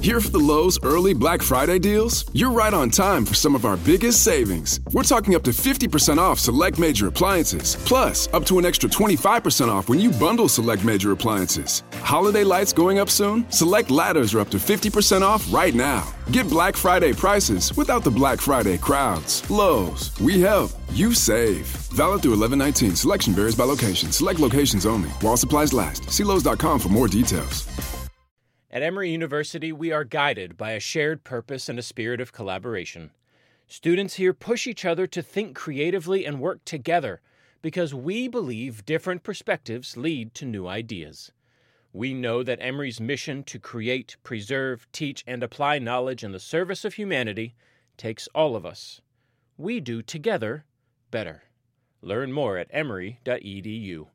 Here for the Lowe's early Black Friday deals? You're right on time for some of our biggest savings. We're talking up to 50% off select major appliances, plus up to an extra 25% off when you bundle select major appliances. Holiday lights going up soon? Select ladders are up to 50% off right now. Get Black Friday prices without the Black Friday crowds. Lowe's, we help, you save. Valid through 11/19. Selection varies by location. Select locations only. While supplies last. See Lowe's.com for more details. At Emory University, we are guided by a shared purpose and a spirit of collaboration. Students here push each other to think creatively and work together because we believe different perspectives lead to new ideas. We know that Emory's mission to create, preserve, teach, and apply knowledge in the service of humanity takes all of us. We do together better. Learn more at emory.edu.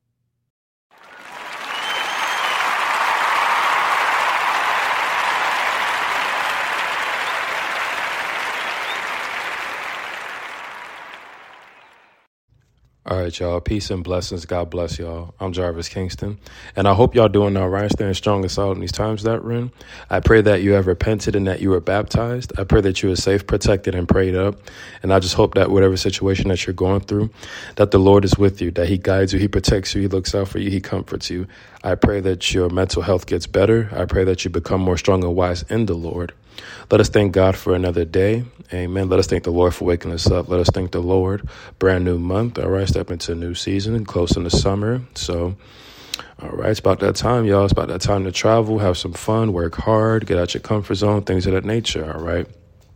All right, y'all. Peace and blessings. God bless y'all. I'm Jarvis Kingston, and I hope y'all doing all right, staying strong and solid in these times that we're in. I pray that you have repented and that you were baptized. I pray that you are safe, protected, and prayed up. And I just hope that whatever situation that you're going through, that the Lord is with you, that he guides you, he protects you, he looks out for you, he comforts you. I pray that your mental health gets better. I pray that you become more strong and wise in the Lord. Let us thank God for another day. Amen. Let us thank the Lord for waking us up. Let us thank the Lord. Brand new month. All right. Step into a new season, close in the summer. So, all right. It's about that time, y'all. It's about that time to travel, have some fun, work hard, get out your comfort zone, things of that nature. All right.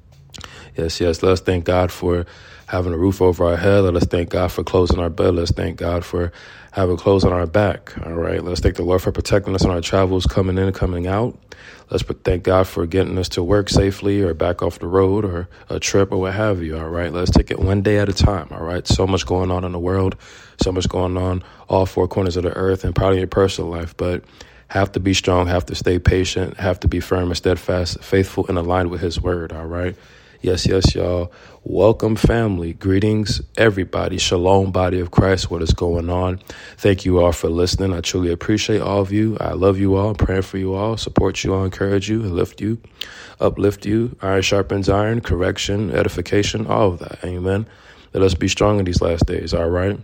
Yes. Let us thank God for having a roof over our head. Let us thank God for closing our bed. Let's thank God for having clothes on our back. All right. Let's thank the Lord for protecting us on our travels, coming in and coming out. Let's thank God for getting us to work safely or back off the road or a trip or what have you. All right. Let's take it one day at a time. All right. So much going on in the world, so much going on all four corners of the earth and probably your personal life, but have to be strong, have to stay patient, have to be firm and steadfast, faithful and aligned with his word. All right. Yes, y'all. Welcome, family. Greetings, everybody. Shalom, body of Christ. What is going on? Thank you all for listening. I truly appreciate all of you. I love you all. I'm praying for you all. Support you all. Encourage you. Lift you. Uplift you. Iron sharpens iron. Correction. Edification. All of that. Amen. Let us be strong in these last days. All right.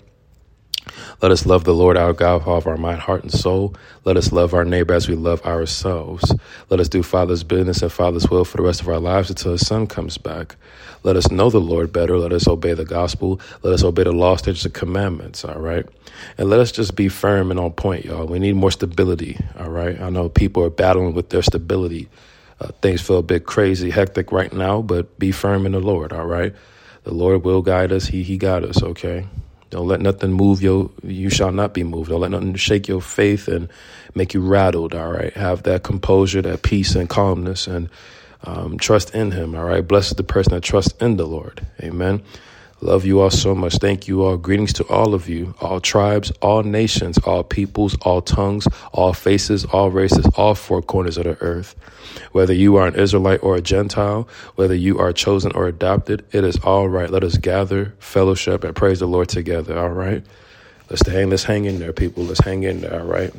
Let us love the Lord our God with all of our mind, heart, and soul. Let us love our neighbor as we love ourselves. Let us do Father's business and Father's will for the rest of our lives until his Son comes back. Let us know the Lord better. Let us obey the gospel. Let us obey the law, statutes, and commandments, all right? And let us just be firm and on point, y'all. We need more stability, all right? I know people are battling with their stability. Things feel a bit crazy, hectic right now, but be firm in the Lord, all right? The Lord will guide us. He got us, okay? Don't let nothing move you shall not be moved. Don't let nothing shake your faith and make you rattled, all right? Have that composure, that peace and calmness, and trust in him, all right? Blessed is the person that trusts in the Lord, amen? Love you all so much. Thank you all. Greetings to all of you, all tribes, all nations, all peoples, all tongues, all faces, all races, all four corners of the earth. Whether you are an Israelite or a Gentile, whether you are chosen or adopted, it is all right. Let us gather, fellowship, and praise the Lord together, all right? Let's hang in there, people. Let's hang in there, all right?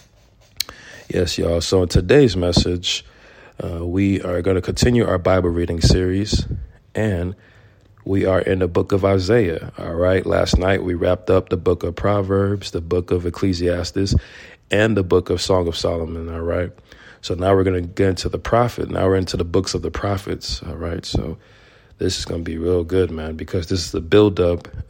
Yes, y'all. So in today's message, we are going to continue our Bible reading series, and we are in the book of Isaiah, all right? Last night, we wrapped up the book of Proverbs, the book of Ecclesiastes, and the book of Song of Solomon, all right? So now we're going to get into the prophet. Now we're into the books of the prophets, all right? So this is going to be real good, man, because this is the building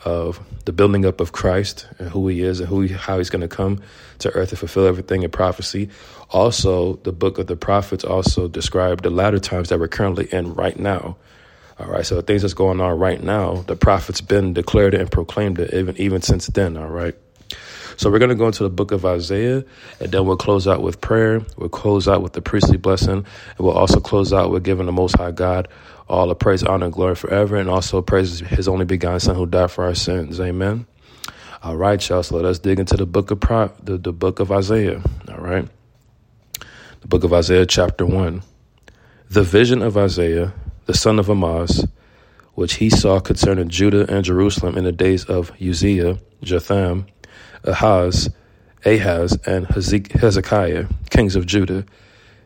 up of Christ and who he is and how he's going to come to earth and fulfill everything in prophecy. Also, the book of the prophets also describe the latter times that we're currently in right now. All right, so the things that's going on right now, the prophet's been declared it and proclaimed it even since then, all right? So we're going to go into the book of Isaiah, and then we'll close out with prayer. We'll close out with the priestly blessing, and we'll also close out with giving the Most High God all the praise, honor, and glory forever, and also praise his only begotten Son who died for our sins. Amen. All right, y'all, so let us dig into the book of Isaiah, all right? The book of Isaiah, chapter 1. The vision of Isaiah, the son of Amoz, which he saw concerning Judah and Jerusalem in the days of Uzziah, Jotham, Ahaz, and Hezekiah, kings of Judah.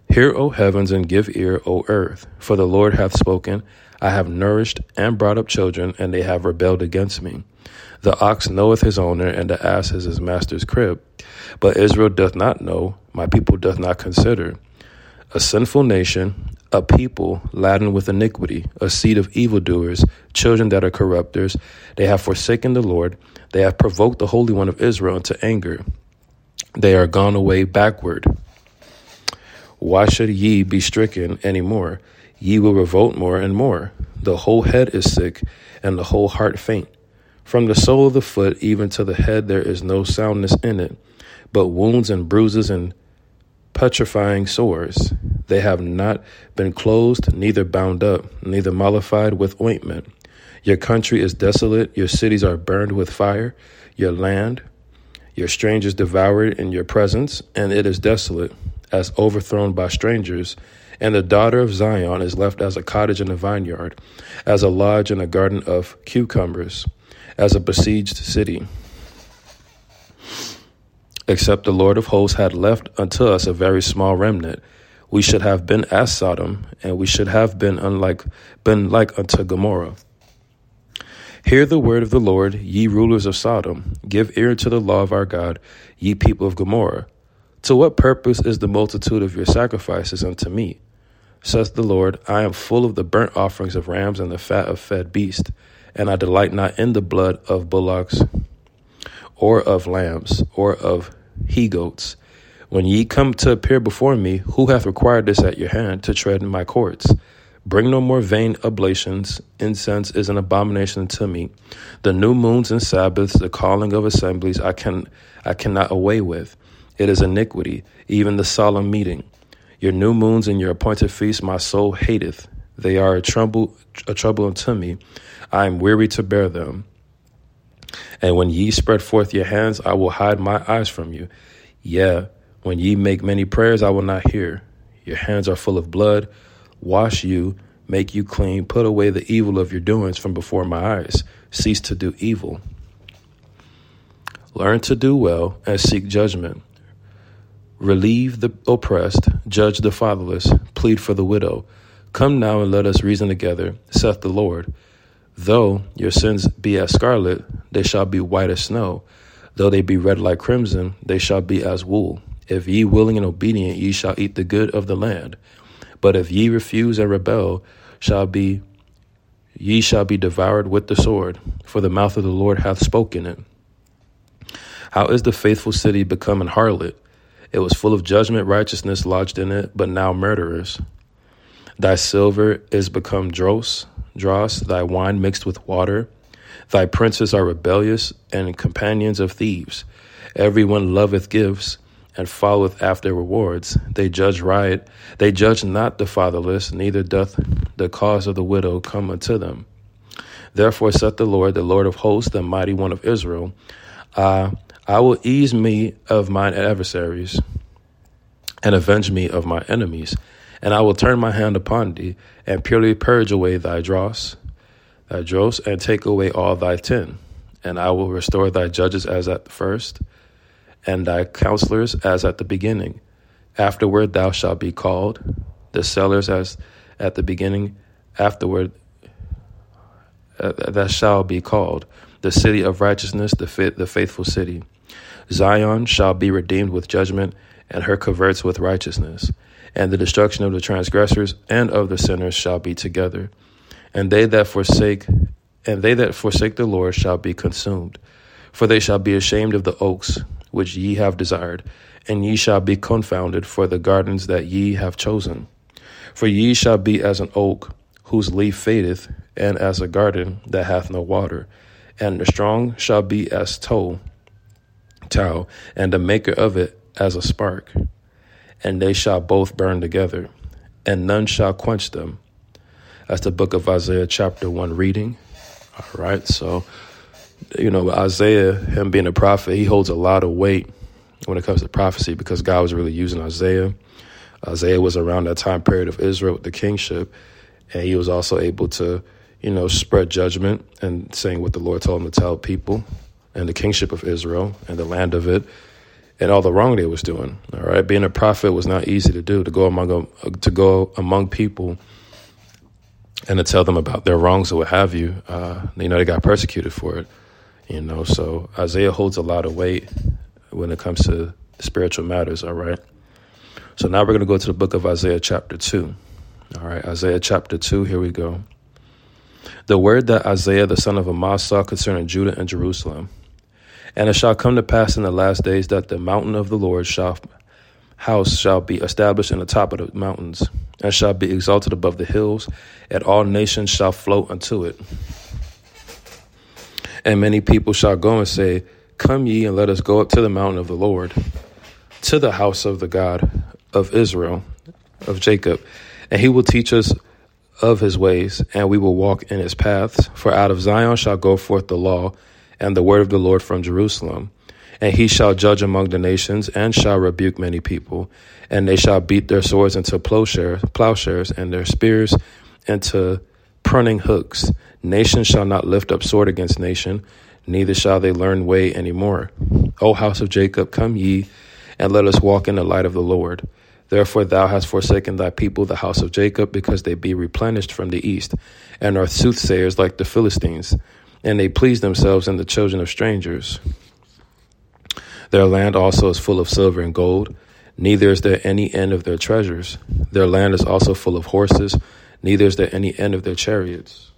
Hear, O heavens, and give ear, O earth, for the Lord hath spoken. I have nourished and brought up children, and they have rebelled against me. The ox knoweth his owner, and the ass is his master's crib. But Israel doth not know, my people doth not consider. A sinful nation, a people laden with iniquity, a seed of evildoers, children that are corrupters. They have forsaken the Lord. They have provoked the Holy One of Israel into anger. They are gone away backward. Why should ye be stricken any more? Ye will revolt more and more. The whole head is sick, and the whole heart faint. From the sole of the foot even to the head there is no soundness in it, but wounds and bruises and putrefying sores. They have not been closed, neither bound up, neither mollified with ointment. Your country is desolate, your cities are burned with fire, your land, your strangers devoured in your presence, and it is desolate, as overthrown by strangers. And the daughter of Zion is left as a cottage in a vineyard, as a lodge in a garden of cucumbers, as a besieged city. Except the Lord of hosts had left unto us a very small remnant, we should have been as Sodom, and we should have been like unto Gomorrah. Hear the word of the Lord, ye rulers of Sodom. Give ear to the law of our God, ye people of Gomorrah. To what purpose is the multitude of your sacrifices unto me? Saith the Lord, I am full of the burnt offerings of rams and the fat of fed beasts, and I delight not in the blood of bullocks, or of lambs, or of he-goats. When ye come to appear before me, who hath required this at your hand to tread in my courts? Bring no more vain oblations. Incense is an abomination to me. The new moons and Sabbaths, the calling of assemblies, I cannot away with. It is iniquity, even the solemn meeting. Your new moons and your appointed feasts my soul hateth. They are a trouble unto me. I am weary to bear them. And when ye spread forth your hands, I will hide my eyes from you. Yeah, when ye make many prayers, I will not hear. Your hands are full of blood. Wash you, make you clean, put away the evil of your doings from before my eyes. Cease to do evil. Learn to do well and seek judgment. Relieve the oppressed, judge the fatherless, plead for the widow. Come now and let us reason together, saith the Lord. Though your sins be as scarlet, they shall be white as snow. Though they be red like crimson, they shall be as wool. If ye willing and obedient, ye shall eat the good of the land. But if ye refuse and rebel, ye shall be devoured with the sword, for the mouth of the Lord hath spoken it. How is the faithful city become an harlot? It was full of judgment, righteousness lodged in it, but now murderers. Thy silver is become dross, thy wine mixed with water. Thy princes are rebellious and companions of thieves. Everyone loveth gifts and followeth after rewards. They judge riot. They judge not the fatherless, neither doth the cause of the widow come unto them. Therefore saith the Lord of hosts, the mighty one of Israel, I will ease me of mine adversaries and avenge me of my enemies. And I will turn my hand upon thee and purely purge away thy dross, and take away all thy tin. And I will restore thy judges as at the first, and thy counselors as at the beginning. Afterward thou shalt be called, the sellers as at the beginning. Afterward that shall be called, the city of righteousness, the faithful city. Zion shall be redeemed with judgment, and her coverts with righteousness. And the destruction of the transgressors and of the sinners shall be together. And they that forsake the Lord shall be consumed. For they shall be ashamed of the oaks which ye have desired, and ye shall be confounded for the gardens that ye have chosen. For ye shall be as an oak whose leaf fadeth, and as a garden that hath no water. And the strong shall be as tow, and the maker of it as a spark. And they shall both burn together, and none shall quench them. That's the book of Isaiah chapter 1 reading. All right, so, Isaiah, him being a prophet, he holds a lot of weight when it comes to prophecy because God was really using Isaiah. Isaiah was around that time period of Israel with the kingship, and he was also able to, spread judgment and saying what the Lord told him to tell people and the kingship of Israel and the land of it. and all the wrong they was doing. All right, being a prophet was not easy to do. To go among people and to tell them about their wrongs or what have you. They got persecuted for it. So Isaiah holds a lot of weight when it comes to spiritual matters. All right. So now we're going to go to the book of Isaiah chapter 2. All right, Isaiah chapter 2, here we go. The word that Isaiah the son of Amoz saw concerning Judah and Jerusalem. And it shall come to pass in the last days that the mountain of the Lord's house shall be established in the top of the mountains, and shall be exalted above the hills, and all nations shall flow unto it. And many people shall go and say, Come ye, and let us go up to the mountain of the Lord, to the house of the God of Israel, of Jacob. And he will teach us of his ways, and we will walk in his paths. For out of Zion shall go forth the law and the word of the Lord from Jerusalem. And he shall judge among the nations, and shall rebuke many people. And they shall beat their swords into plowshares, and their spears into pruning hooks. Nation shall not lift up sword against nation, neither shall they learn way any more. O house of Jacob, come ye, and let us walk in the light of the Lord. Therefore thou hast forsaken thy people, the house of Jacob, because they be replenished from the east, and are soothsayers like the Philistines, and they please themselves in the children of strangers. Their land also is full of silver and gold, neither is there any end of their treasures. Their land is also full of horses, neither is there any end of their chariots.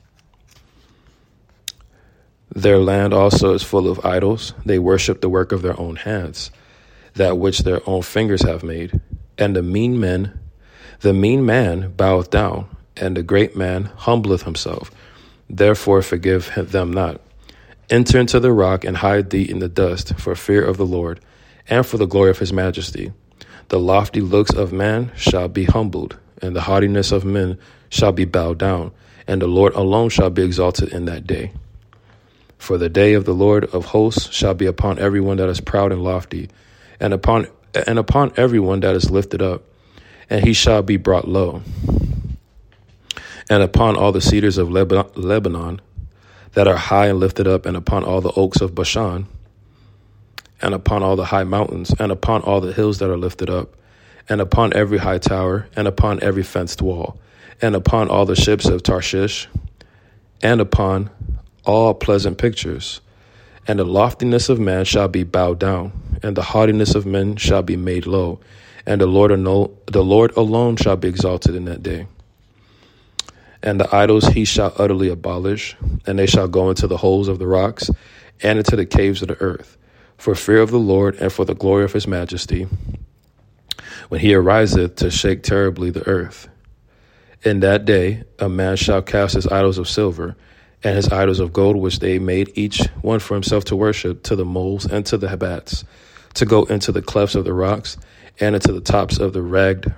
Their land also is full of idols. They worship the work of their own hands, that which their own fingers have made. And the mean man boweth down, and the great man humbleth himself. Therefore forgive them not. Enter into the rock, and hide thee in the dust, for fear of the Lord, and for the glory of his majesty. The lofty looks of man shall be humbled, and the haughtiness of men shall be bowed down, and the Lord alone shall be exalted in that day. For the day of the Lord of hosts shall be upon everyone that is proud and lofty, and upon everyone that is lifted up, and he shall be brought low. And upon all the cedars of Lebanon that are high and lifted up, and upon all the oaks of Bashan, and upon all the high mountains, and upon all the hills that are lifted up, and upon every high tower, and upon every fenced wall, and upon all the ships of Tarshish, and upon all pleasant pictures. And the loftiness of man shall be bowed down, and the haughtiness of men shall be made low, and the Lord alone shall be exalted in that day. And the idols he shall utterly abolish, and they shall go into the holes of the rocks, and into the caves of the earth, for fear of the Lord, and for the glory of his majesty, when he ariseth to shake terribly the earth. In that day a man shall cast his idols of silver, and his idols of gold, which they made each one for himself to worship, to the moles and to the habats, to go into the clefts of the rocks, and into the tops of the ragged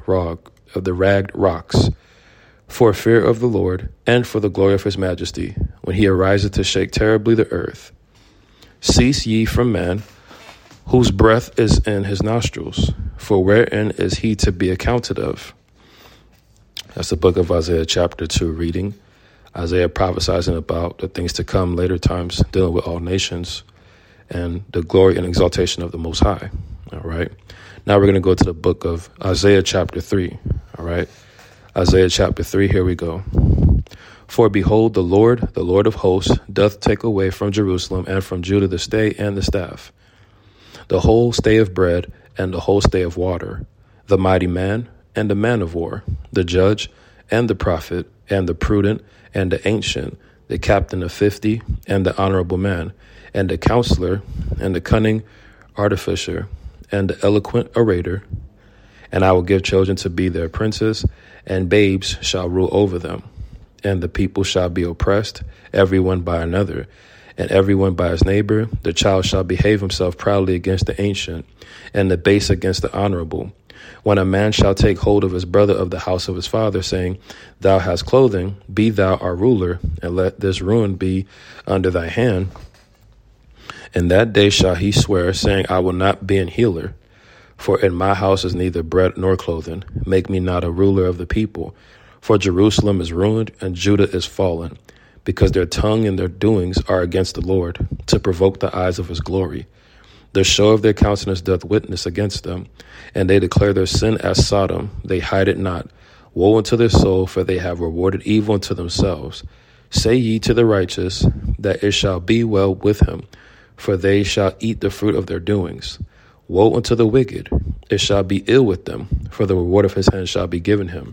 rocks, for fear of the Lord, and for the glory of his majesty, when he ariseth to shake terribly the earth. Cease ye from man, whose breath is in his nostrils, for wherein is he to be accounted of? That's the book of Isaiah chapter 2 reading. Isaiah prophesizing about the things to come later times, dealing with all nations and the glory and exaltation of the Most High. All right. Now we're going to go to the book of Isaiah chapter 3. All right. Isaiah chapter 3, here we go. For behold, the Lord of hosts, doth take away from Jerusalem and from Judah the stay and the staff, the whole stay of bread and the whole stay of water, the mighty man and the man of war, the judge and the prophet and the prudent and the ancient, the captain of 50 and the honorable man, and the counselor and the cunning artificer and the eloquent orator. And I will give children to be their princes, and babes shall rule over them. And the people shall be oppressed, every one by another, and every one by his neighbor. The child shall behave himself proudly against the ancient, and the base against the honorable. When a man shall take hold of his brother of the house of his father, saying, Thou hast clothing, be thou our ruler, and let this ruin be under thy hand. In that day shall he swear, saying, I will not be an healer, for in my house is neither bread nor clothing. Make me not a ruler of the people. For Jerusalem is ruined, and Judah is fallen, because their tongue and their doings are against the Lord, to provoke the eyes of his glory. The show of their countenance doth witness against them, and they declare their sin as Sodom. They hide it not. Woe unto their soul, for they have rewarded evil unto themselves. Say ye to the righteous, that it shall be well with him, for they shall eat the fruit of their doings. Woe unto the wicked, it shall be ill with them, for the reward of his hand shall be given him.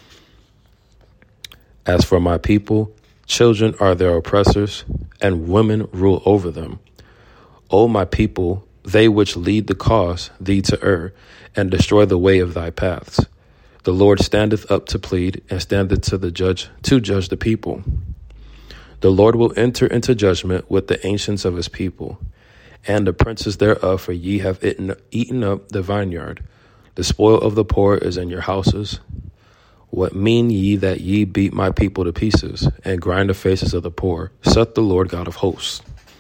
As for my people, children are their oppressors, and women rule over them. O my people, they which lead the cause thee to err, and destroy the way of thy paths. The Lord standeth up to plead, and standeth to judge the people. The Lord will enter into judgment with the ancients of his people, and the princes thereof, for ye have eaten up the vineyard. The spoil of the poor is in your houses. What mean ye that ye beat my people to pieces, and grind the faces of the poor, saith the Lord God of hosts?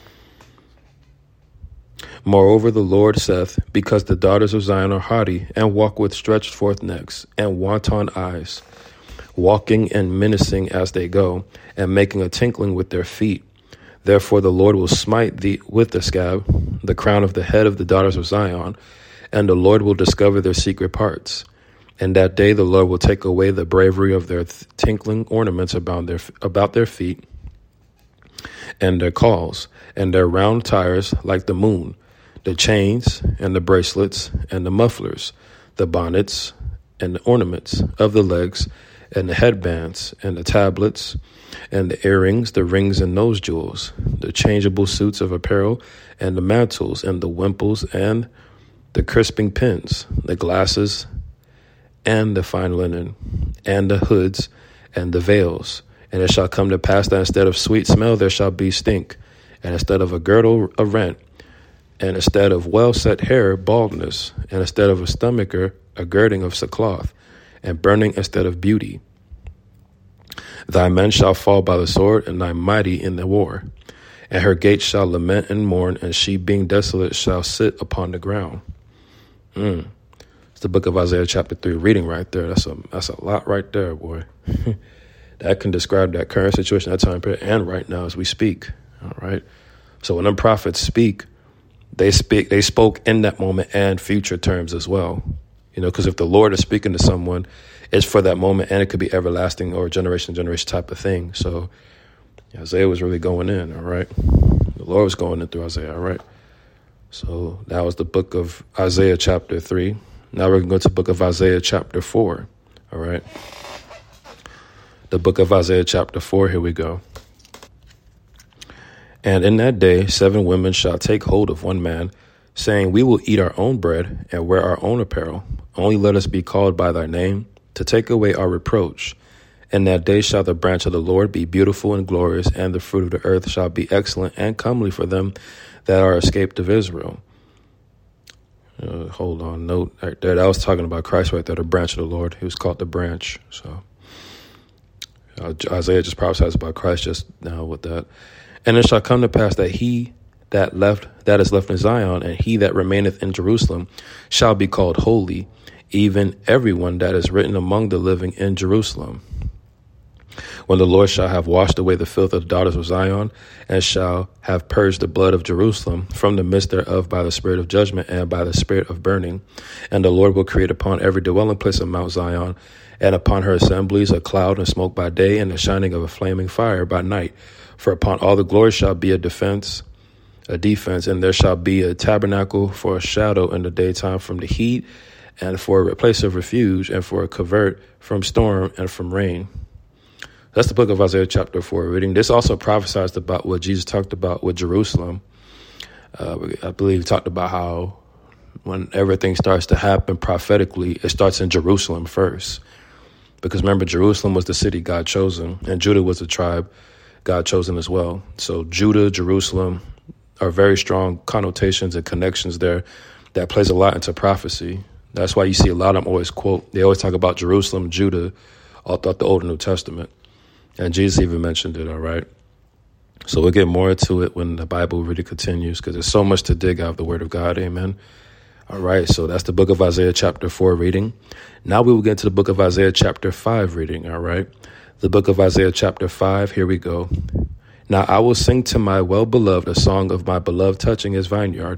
Moreover, the Lord saith, because the daughters of Zion are haughty, and walk with stretched forth necks, and wanton eyes, walking and menacing as they go, and making a tinkling with their feet. Therefore the Lord will smite thee with the scab, the crown of the head of the daughters of Zion, and the Lord will discover their secret parts. In that day the Lord will take away the bravery of their tinkling ornaments about their feet, and their calls, and their round tires like the moon, the chains, and the bracelets, and the mufflers, the bonnets, and the ornaments of the legs, and the headbands, and the tablets, and the earrings, the rings and nose jewels, the changeable suits of apparel, and the mantles, and the wimples, and the crisping pins, the glasses, and the fine linen, and the hoods, and the veils. And it shall come to pass that instead of sweet smell there shall be stink, and instead of a girdle a rent, and instead of well-set hair baldness, and instead of a stomacher a girding of sackcloth, and burning instead of beauty. Thy men shall fall by the sword, and thy mighty in the war. And her gates shall lament and mourn, and she being desolate shall sit upon the ground. It's the book of Isaiah chapter 3 reading right there. That's a lot right there, boy. That can describe that current situation, that time period, and right now as we speak. All right. So when them prophets speak, they spoke in that moment and future terms as well. You know, because if the Lord is speaking to someone, it's for that moment, and it could be everlasting or generation to generation type of thing. So Isaiah was really going in, all right? The Lord was going in through Isaiah, all right? So that was the book of Isaiah chapter 3. Now we're going to go to the book of Isaiah chapter 4, all right? The book of Isaiah chapter 4, here we go. And in that day 7 women shall take hold of one man, saying, we will eat our own bread and wear our own apparel. Only let us be called by thy name, to take away our reproach. In that day shall the branch of the Lord be beautiful and glorious, and the fruit of the earth shall be excellent and comely for them that are escaped of Israel. Hold on, note right there. That was talking about Christ right there, the branch of the Lord. He was called the branch. So Isaiah just prophesies about Christ just now with that. And it shall come to pass that he that is left in Zion, and he that remaineth in Jerusalem, shall be called holy, even everyone that is written among the living in Jerusalem. When the Lord shall have washed away the filth of the daughters of Zion, and shall have purged the blood of Jerusalem from the midst thereof by the spirit of judgment and by the spirit of burning. And the Lord will create upon every dwelling place of Mount Zion, and upon her assemblies a cloud and smoke by day, and the shining of a flaming fire by night. For upon all the glory shall be a defense, and there shall be a tabernacle for a shadow in the daytime from the heat, and for a place of refuge, and for a covert from storm and from rain. That's the book of Isaiah chapter 4 reading. This also prophesies about what Jesus talked about with Jerusalem. I believe he talked about how when everything starts to happen prophetically, it starts in Jerusalem first. Because remember, Jerusalem was the city God chosen, and Judah was the tribe God chosen as well. So Judah, Jerusalem are very strong connotations and connections there that plays a lot into prophecy. That's why you see a lot of them they always talk about Jerusalem, Judah, all throughout the Old and New Testament. And Jesus even mentioned it, all right? So we'll get more into it when the Bible really continues, because there's so much to dig out of the Word of God, amen? All right, so that's the book of Isaiah chapter 4 reading. Now we will get to the book of Isaiah chapter 5 reading, all right? The book of Isaiah chapter 5, here we go. Now I will sing to my well-beloved a song of my beloved touching his vineyard.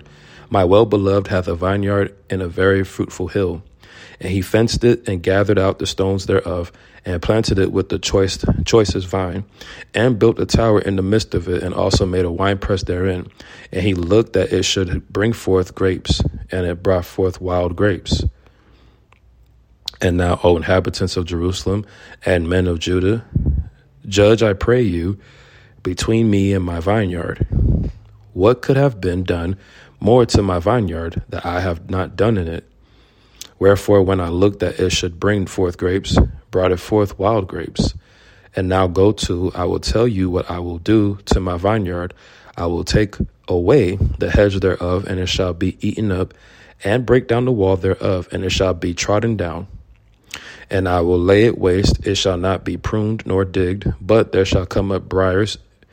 My well-beloved hath a vineyard in a very fruitful hill, and he fenced it and gathered out the stones thereof, and planted it with the choicest vine, and built a tower in the midst of it, and also made a winepress therein. And he looked that it should bring forth grapes, and it brought forth wild grapes. And now, O inhabitants of Jerusalem and men of Judah, judge, I pray you, between me and my vineyard. What could have been done more to my vineyard that I have not done in it? Wherefore, when I looked that it should bring forth grapes, brought it forth wild grapes. And now go to, I will tell you what I will do to my vineyard. I will take away the hedge thereof, and it shall be eaten up, and break down the wall thereof, and it shall be trodden down. And I will lay it waste, it shall not be pruned nor digged, but there shall come up briars,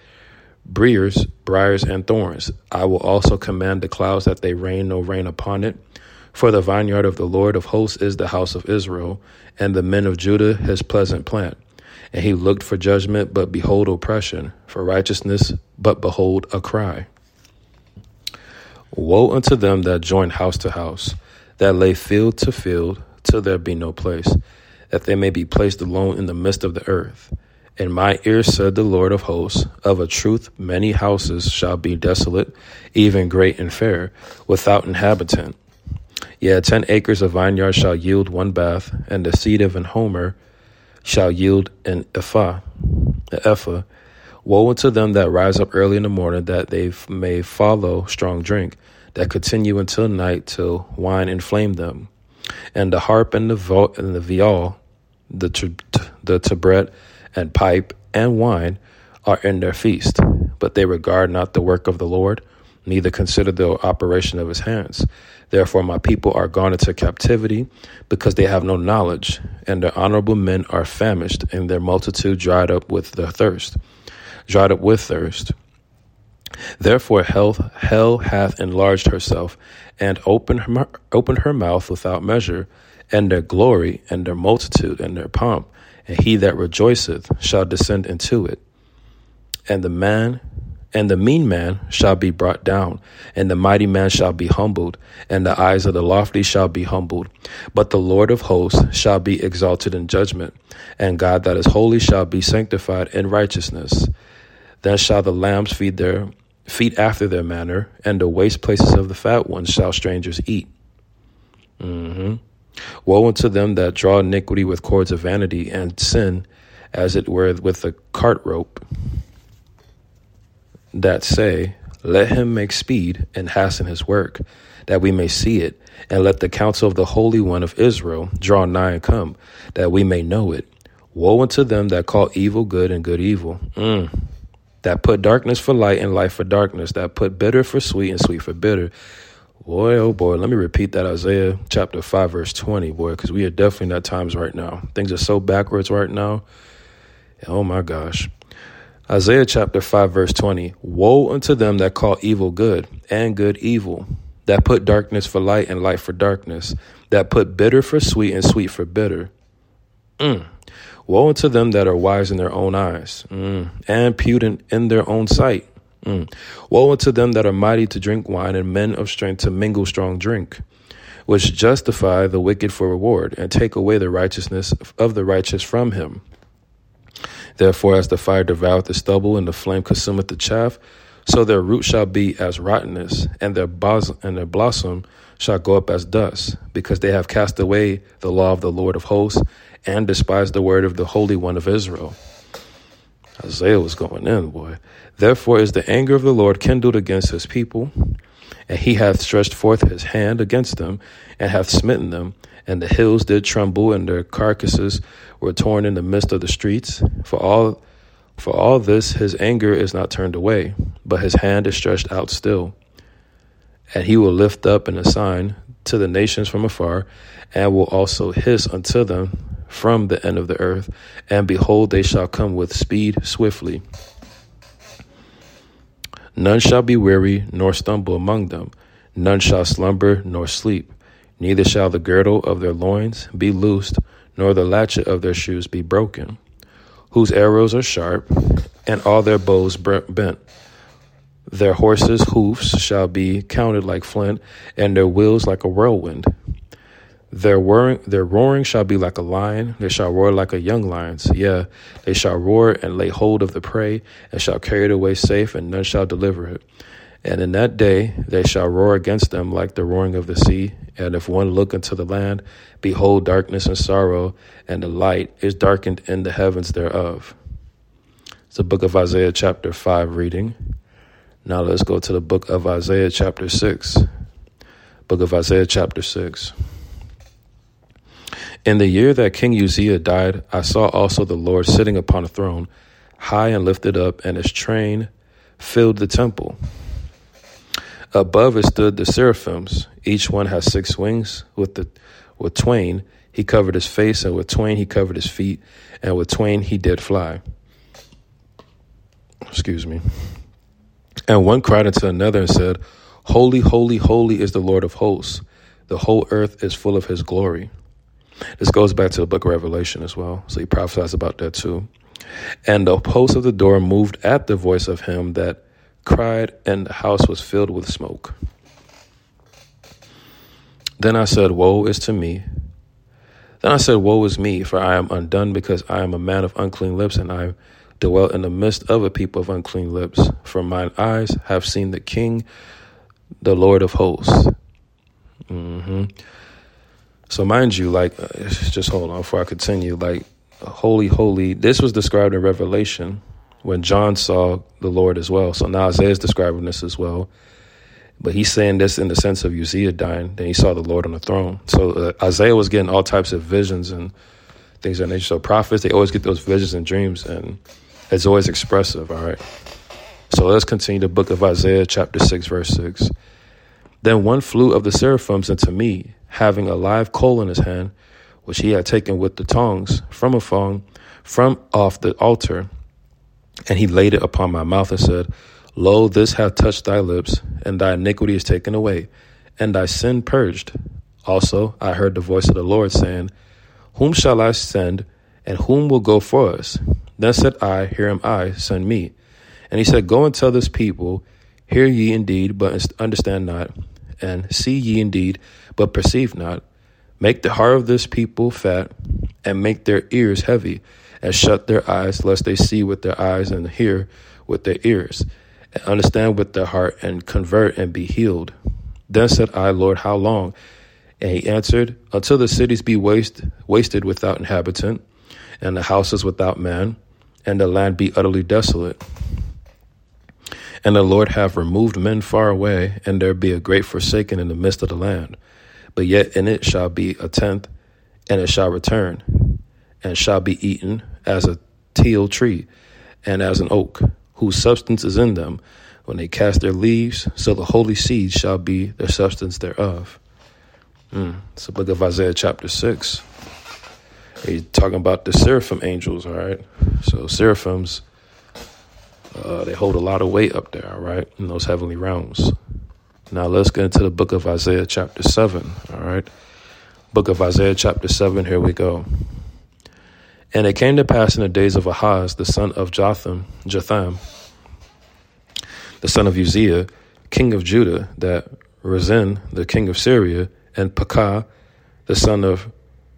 and thorns. I will also command the clouds that they rain no rain upon it. For the vineyard of the Lord of hosts is the house of Israel, and the men of Judah his pleasant plant. And he looked for judgment, but behold oppression, for righteousness, but behold a cry. Woe unto them that join house to house, that lay field to field, till there be no place, that they may be placed alone in the midst of the earth. In my ear said the Lord of hosts, of a truth many houses shall be desolate, even great and fair, without inhabitant. Yea, 10 acres of vineyard shall yield one bath, and the seed of an homer shall yield an ephah. Woe unto them that rise up early in the morning, that they may follow strong drink, that continue until night, till wine inflame them. And the harp and the viol, the tabret and pipe and wine are in their feast, but they regard not the work of the Lord, neither consider the operation of his hands. Therefore my people are gone into captivity, because they have no knowledge, and their honorable men are famished, and their multitude dried up with thirst. Therefore hell hath enlarged herself, and opened her mouth without measure, and their glory, and their multitude, and their pomp, and he that rejoiceth shall descend into it. And the mean man shall be brought down, and the mighty man shall be humbled, and the eyes of the lofty shall be humbled. But the Lord of hosts shall be exalted in judgment, and God that is holy shall be sanctified in righteousness. Then shall the lambs feed after their manner, and the waste places of the fat ones shall strangers eat. Woe unto them that draw iniquity with cords of vanity, and sin, as it were, with a cart rope, that say, let him make speed and hasten his work, that we may see it, and let the counsel of the Holy One of Israel draw nigh and come, that we may know it. Woe unto them that call evil good and good evil, that put darkness for light and light for darkness, that put bitter for sweet and sweet for bitter. Boy, oh boy, let me repeat that Isaiah chapter 5, verse 20, boy, because we are definitely in that times right now. Things are so backwards right now. Oh my gosh. Isaiah chapter 5, verse 20, woe unto them that call evil good and good evil, that put darkness for light and light for darkness, that put bitter for sweet and sweet for bitter. Woe unto them that are wise in their own eyes, and prudent in their own sight. Woe unto them that are mighty to drink wine, and men of strength to mingle strong drink, which justify the wicked for reward, and take away the righteousness of the righteous from him. Therefore, as the fire devoureth the stubble, and the flame consumeth the chaff, so their root shall be as rottenness, and their blossom shall go up as dust, because they have cast away the law of the Lord of hosts, and despised the word of the Holy One of Israel. Isaiah was going in, boy. Therefore is the anger of the Lord kindled against his people, and he hath stretched forth his hand against them, and hath smitten them. And the hills did tremble, and their carcasses were torn in the midst of the streets. For all this his anger is not turned away, but his hand is stretched out still. And he will lift up an ensign to the nations from afar, and will also hiss unto them from the end of the earth. And behold, they shall come with speed swiftly. None shall be weary, nor stumble among them. None shall slumber, nor sleep. Neither shall the girdle of their loins be loosed, nor the latchet of their shoes be broken, whose arrows are sharp, and all their bows bent. Their horses' hoofs shall be counted like flint, and their wheels like a whirlwind. Their roaring shall be like a lion. They shall roar like a young lion's. Yeah, they shall roar and lay hold of the prey, and shall carry it away safe, and none shall deliver it. And in that day they shall roar against them like the roaring of the sea. And if one look into the land, behold darkness and sorrow, and the light is darkened in the heavens thereof. It's the book of Isaiah chapter 5 reading. Now let's go to the book of Isaiah chapter 6. Book of Isaiah chapter 6. In the year that King Uzziah died, I saw also the Lord sitting upon a throne, high and lifted up, and his train filled the temple. Above it stood the seraphims. Each one has 6 wings. With twain he covered his face, and with twain he covered his feet, and with twain he did fly. Excuse me. And one cried unto another and said, Holy, holy, holy is the Lord of hosts. The whole earth is full of his glory. This goes back to the book of Revelation as well. So he prophesies about that too. And the post of the door moved at the voice of him that cried, and the house was filled with smoke. Then I said, Woe is to me. Then I said, Woe is me, for I am undone, because I am a man of unclean lips, and I dwell in the midst of a people of unclean lips. For mine eyes have seen the King, the Lord of hosts. So mind you, just hold on before I continue, holy, holy. This was described in Revelation when John saw the Lord as well. So now Isaiah is describing this as well. But he's saying this in the sense of Uzziah dying. Then he saw the Lord on the throne. So Isaiah was getting all types of visions and things of that nature. So prophets, they always get those visions and dreams, and it's always expressive, all right? So let's continue the book of Isaiah chapter 6, verse 6. Then one flew of the seraphims unto me, having a live coal in his hand, which he had taken with the tongs from off the altar. And he laid it upon my mouth and said, Lo, this hath touched thy lips, and thy iniquity is taken away, and thy sin purged. Also I heard the voice of the Lord saying, Whom shall I send, and whom will go for us? Then said I, Here am I, send me. And he said, Go and tell this people, Hear ye indeed, but understand not, and see ye indeed, but perceive not. Make the heart of this people fat, and make their ears heavy, and shut their eyes, lest they see with their eyes and hear with their ears, and understand with their heart, and convert and be healed. Then said I, Lord, how long? And he answered, Until the cities be wasted without inhabitant, and the houses without man, and the land be utterly desolate. And the Lord have removed men far away, and there be a great forsaken in the midst of the land. But yet in it shall be a tenth, and it shall return, and shall be eaten as a teil tree, and as an oak, whose substance is in them. When they cast their leaves, so the holy seed shall be their substance thereof. It's the book of Isaiah chapter 6. He's talking about the seraphim angels, all right? So seraphims, they hold a lot of weight up there, all right, in those heavenly realms. Now let's get into the book of Isaiah chapter 7, all right? Book of Isaiah chapter 7, here we go. And it came to pass in the days of Ahaz, the son of Jotham, the son of Uzziah, king of Judah, that Rezin, the king of Syria, and Pekah, the son of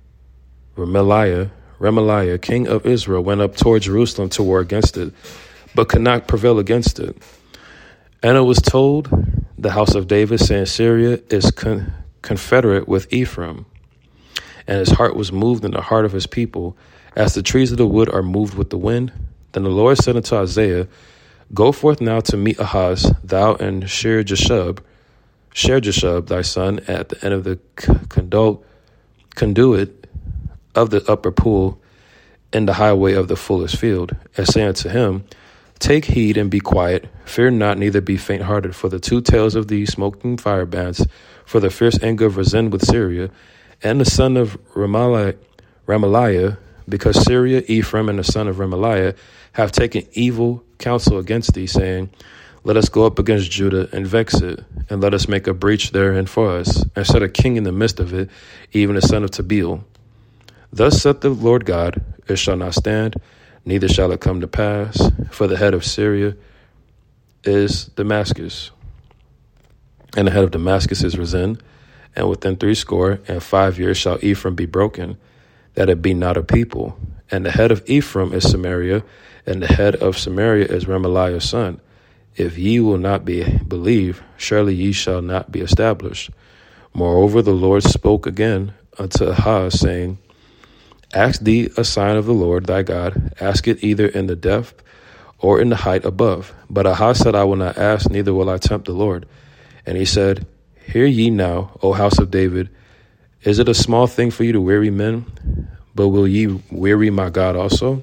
Remaliah, king of Israel, went up toward Jerusalem to war against it, but could not prevail against it. And it was told the house of David, saying, Syria is confederate with Ephraim. And his heart was moved in the heart of his people, as the trees of the wood are moved with the wind. Then the Lord said unto Isaiah, Go forth now to meet Ahaz, thou and Shear-Jashub thy son, at the end of the conduit of the upper pool, in the highway of the fuller's field, and say unto him, Take heed and be quiet, fear not, neither be faint-hearted, for the 2 tails of these smoking firebands, for the fierce anger of Rezin with Syria, and the son of Remaliah, because Syria, Ephraim, and the son of Remaliah have taken evil counsel against thee, saying, Let us go up against Judah and vex it, and let us make a breach therein for us, and set a king in the midst of it, even the son of Tabeel. Thus saith the Lord God, It shall not stand, neither shall it come to pass, for the head of Syria is Damascus, and the head of Damascus is Rezin, and within 65 years shall Ephraim be broken, that it be not a people. And the head of Ephraim is Samaria, and the head of Samaria is Remaliah's son. If ye will not believe, surely ye shall not be established. Moreover, the Lord spoke again unto Ahaz, saying, Ask thee a sign of the Lord thy God, ask it either in the depth or in the height above. But Ahaz said, I will not ask, neither will I tempt the Lord. And he said, Hear ye now, O house of David, is it a small thing for you to weary men? But will ye weary my God also?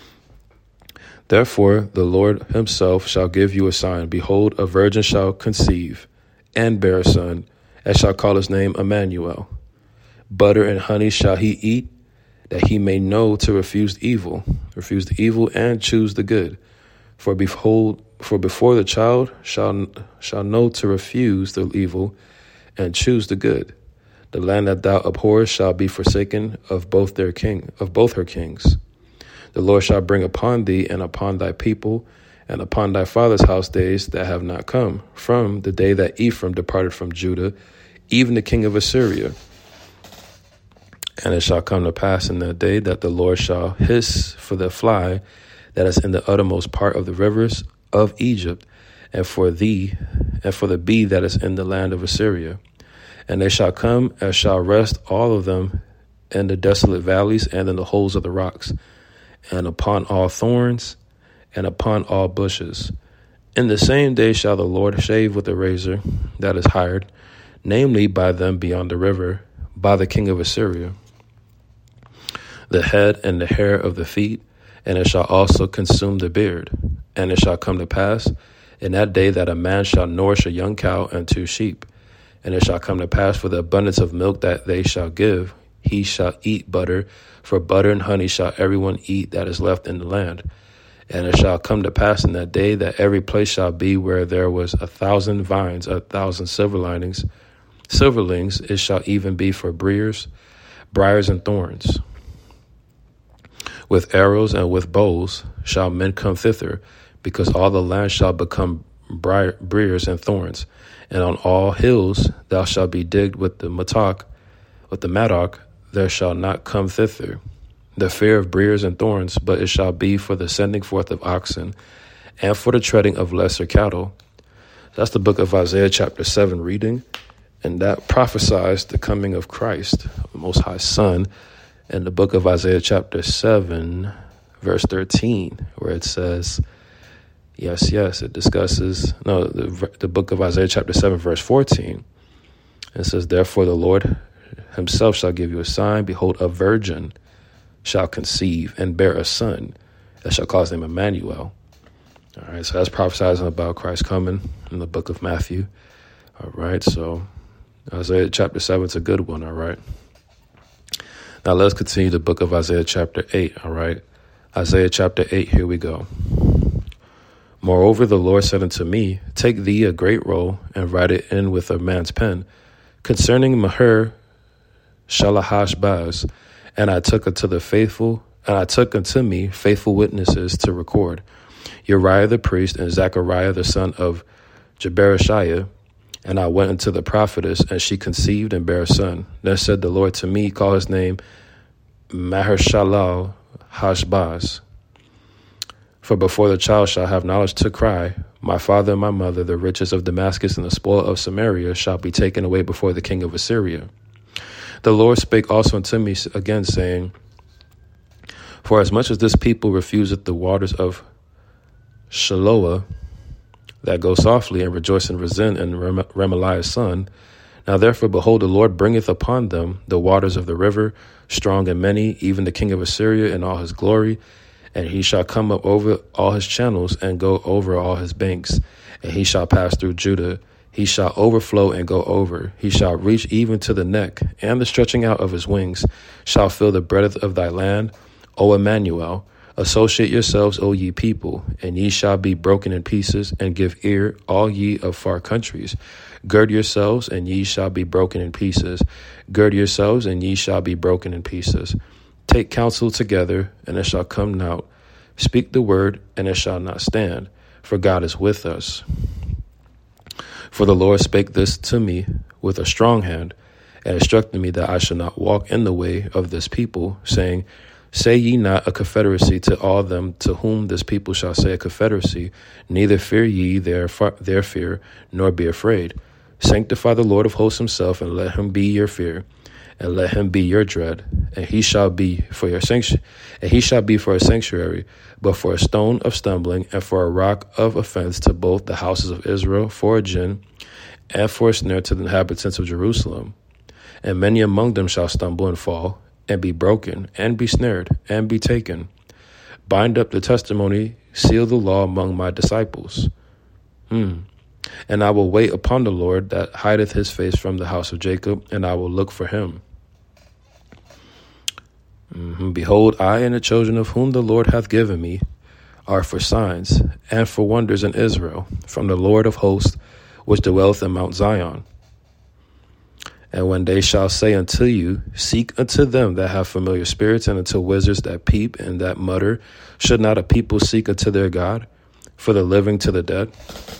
Therefore the Lord himself shall give you a sign. Behold, a virgin shall conceive and bear a son, and shall call his name Emmanuel. Butter and honey shall he eat, that he may know to refuse the evil and choose the good. For before the child shall know to refuse the evil and choose the good. The land that thou abhorrest shall be forsaken of both her kings. The Lord shall bring upon thee and upon thy people and upon thy father's house days that have not come, from the day that Ephraim departed from Judah, even the king of Assyria. And it shall come to pass in that day that the Lord shall hiss for the fly that is in the uttermost part of the rivers of Egypt, and for the bee that is in the land of Assyria. And they shall come and shall rest all of them in the desolate valleys and in the holes of the rocks, and upon all thorns and upon all bushes. In the same day shall the Lord shave with a razor that is hired, namely by them beyond the river, by the king of Assyria, the head and the hair of the feet, and it shall also consume the beard. And it shall come to pass in that day that a man shall nourish a young cow and 2 sheep. And it shall come to pass for the abundance of milk that they shall give, he shall eat butter, for butter and honey shall everyone eat that is left in the land. And it shall come to pass in that day that every place shall be where there was 1,000 vines, 1,000 silverlings, it shall even be for briars and thorns. With arrows and with bows shall men come thither, because all the land shall become briars and thorns. And on all hills thou shalt be digged with the mattock, there shall not come thither the fear of briars and thorns, but it shall be for the sending forth of oxen, and for the treading of lesser cattle. That's the book of Isaiah chapter 7 reading, and that prophesies the coming of Christ, the Most High Son, in the book of Isaiah chapter 7, verse 13, where it says, it discusses, the book of Isaiah chapter 7, verse 14. It says, Therefore the Lord himself shall give you a sign. Behold, a virgin shall conceive and bear a son, that shall call his name Emmanuel. All right, so that's prophesizing about Christ coming in the book of Matthew. All right, so Isaiah chapter 7 is a good one, all right. Now let's continue the book of Isaiah chapter 8, all right. Isaiah chapter 8, here we go. Moreover, the Lord said unto me, Take thee a great roll, and write it in with a man's pen, concerning Maher Shalahashbaz. And I took unto me faithful witnesses to record, Uriah the priest and Zechariah the son of Jebereshiah. And I went unto the prophetess, and she conceived and bare a son. Then said the Lord to me, Call his name Maher-shalal-Hashbaz. For before the child shall have knowledge to cry, My father and my mother, the riches of Damascus and the spoil of Samaria, shall be taken away before the king of Assyria. The Lord spake also unto me again, saying, For as much as this people refuseth the waters of Shiloah, that go softly, and rejoice in Rezin and Remaliah's son. Now therefore, behold, the Lord bringeth upon them the waters of the river, strong and many, even the king of Assyria in all his glory. And he shall come up over all his channels and go over all his banks. And he shall pass through Judah. He shall overflow and go over. He shall reach even to the neck, and the stretching out of his wings shall fill the breadth of thy land, O Emmanuel. Associate yourselves, O ye people, and ye shall be broken in pieces, and give ear, all ye of far countries. Gird yourselves, and ye shall be broken in pieces. Gird yourselves, and ye shall be broken in pieces. Take counsel together, and it shall come out. Speak the word, and it shall not stand. for God is with us. For the Lord spake this to me with a strong hand, and instructed me that I should not walk in the way of this people, saying, Say ye not a confederacy to all them to whom this people shall say a confederacy, neither fear ye their fear, nor be afraid. Sanctify the Lord of hosts himself, and let him be your fear, and let him be your dread, and he shall be for your sanctuary, but for a stone of stumbling, and for a rock of offense to both the houses of Israel, for a gin, and for a snare to the inhabitants of Jerusalem. And many among them shall stumble and fall, and be broken, and be snared, and be taken. Bind up the testimony, seal the law among my disciples. And I will wait upon the Lord that hideth his face from the house of Jacob, and I will look for him. Behold, I and the children of whom the Lord hath given me are for signs and for wonders in Israel, from the Lord of hosts, which dwelleth in Mount Zion. And when they shall say unto you, Seek unto them that have familiar spirits, and unto wizards that peep and that mutter, should not a people seek unto their God, for the living to the dead?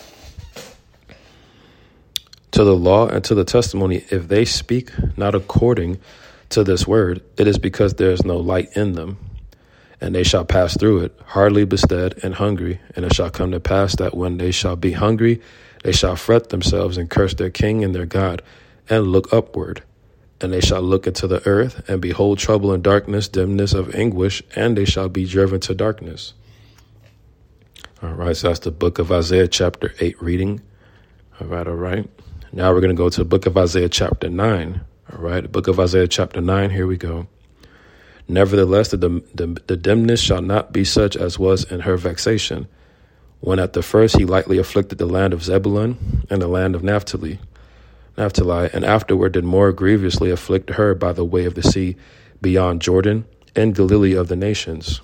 To the law and to the testimony, if they speak not according to this word, it is because there is no light in them. And they shall pass through it, hardly bestead and hungry. And it shall come to pass that when they shall be hungry, they shall fret themselves and curse their king and their God, and look upward. And they shall look into the earth, and behold trouble and darkness, dimness of anguish, and they shall be driven to darkness. All right, so that's the book of Isaiah chapter 8 reading. All right. Now we're going to go to the book of Isaiah chapter 9. All right, the book of Isaiah chapter 9, here we go. Nevertheless, the dimness shall not be such as was in her vexation, when at the first he lightly afflicted the land of Zebulun and the land of Naphtali, and afterward did more grievously afflict her by the way of the sea beyond Jordan, and Galilee of the nations.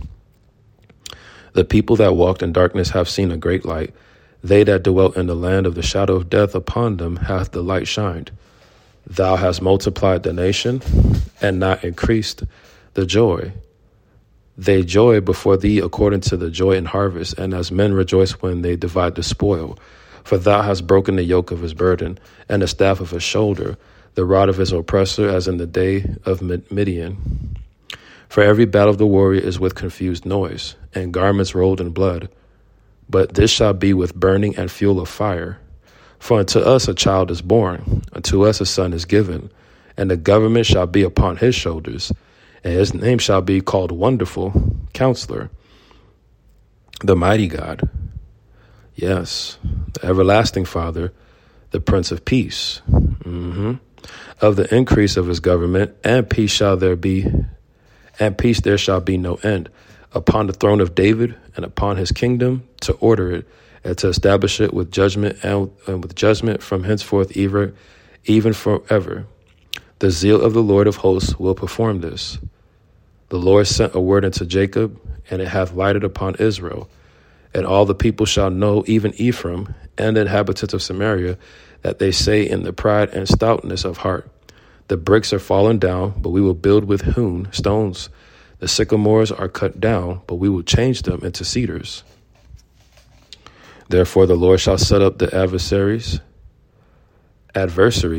The people that walked in darkness have seen a great light. They that dwelt in the land of the shadow of death, upon them hath the light shined. Thou hast multiplied the nation, and not increased the joy. They joy before thee according to the joy in harvest, and as men rejoice when they divide the spoil. For thou hast broken the yoke of his burden, and the staff of his shoulder, the rod of his oppressor, as in the day of Midian. For every battle of the warrior is with confused noise, and garments rolled in blood. But this shall be with burning and fuel of fire. For unto us a child is born, unto us a son is given, and the government shall be upon his shoulders, and his name shall be called Wonderful, Counselor, the Mighty God. Yes, the Everlasting Father, the Prince of Peace. Of the increase of his government, and peace there shall be no end, upon the throne of David and upon his kingdom, to order it and to establish it with judgment and with judgment from henceforth even forever. The zeal of the Lord of hosts will perform this. The Lord sent a word unto Jacob, and it hath lighted upon Israel. And all the people shall know, even Ephraim and the inhabitants of Samaria, that they say in the pride and stoutness of heart, The bricks are fallen down, but we will build with hewn stones. The sycamores are cut down, but we will change them into cedars. Therefore the Lord shall set up the adversaries of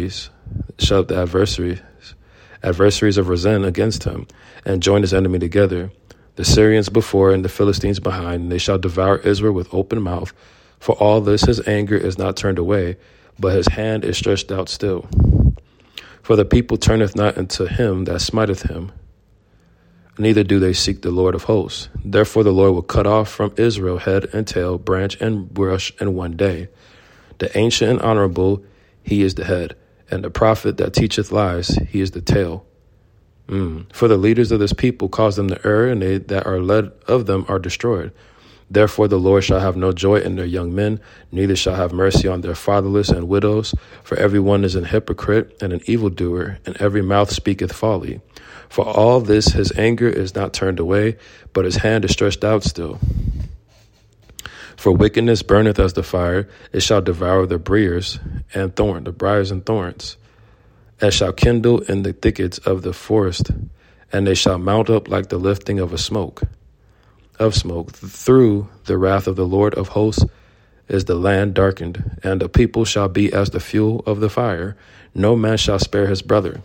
Rezin against him, and join his enemy together, the Syrians before and the Philistines behind, and they shall devour Israel with open mouth. For all this his anger is not turned away, but his hand is stretched out still. For the people turneth not unto him that smiteth him, neither do they seek the Lord of hosts. Therefore the Lord will cut off from Israel head and tail, branch and brush in one day. The ancient and honorable, he is the head, and the prophet that teacheth lies, he is the tail. For the leaders of this people cause them to err, and they that are led of them are destroyed. Therefore the Lord shall have no joy in their young men, neither shall have mercy on their fatherless and widows. For every one is an hypocrite and an evildoer, and every mouth speaketh folly. For all this his anger is not turned away, but his hand is stretched out still. For wickedness burneth as the fire, it shall devour the briars and thorns, and shall kindle in the thickets of the forest, and they shall mount up like the lifting of a smoke. of smoke. Through the wrath of the Lord of hosts is the land darkened, and the people shall be as the fuel of the fire. No man shall spare his brother.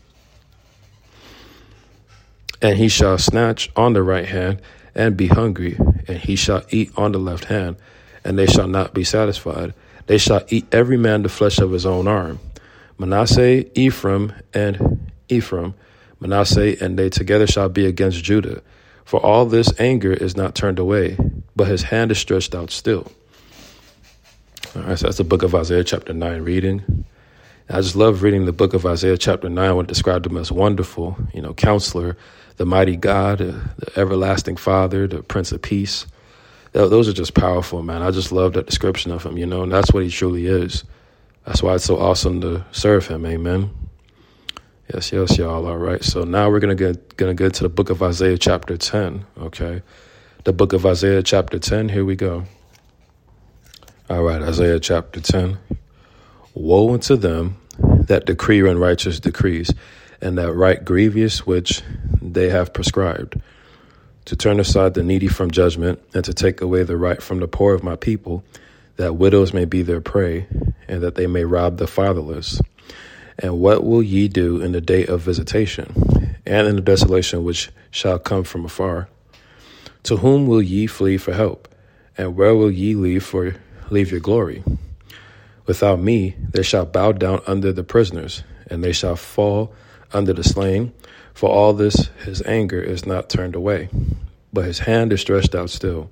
And he shall snatch on the right hand and be hungry, and he shall eat on the left hand, and they shall not be satisfied. They shall eat every man the flesh of his own arm. Manasseh, Ephraim, and Manasseh, and they together shall be against Judah. For all this anger is not turned away, but his hand is stretched out still. All right, so that's the book of Isaiah chapter 9 reading. I just love reading the book of Isaiah chapter 9 when it described him as wonderful, counselor, the mighty God, the everlasting Father, the Prince of Peace. Those are just powerful, man. I just love that description of him, and that's what he truly is. That's why it's so awesome to serve him. Amen. Yes, y'all. All right. So now we're gonna get to the book of Isaiah chapter 10. Okay, the book of Isaiah chapter 10. Here we go. All right, Isaiah chapter 10. Woe unto them that decree unrighteous decrees, and that write grievous which they have prescribed, to turn aside the needy from judgment, and to take away the right from the poor of my people, that widows may be their prey, and that they may rob the fatherless. And what will ye do in the day of visitation, and in the desolation which shall come from afar? To whom will ye flee for help, and where will ye leave your glory? Without me they shall bow down under the prisoners, and they shall fall under the slain. For all this his anger is not turned away, but his hand is stretched out still.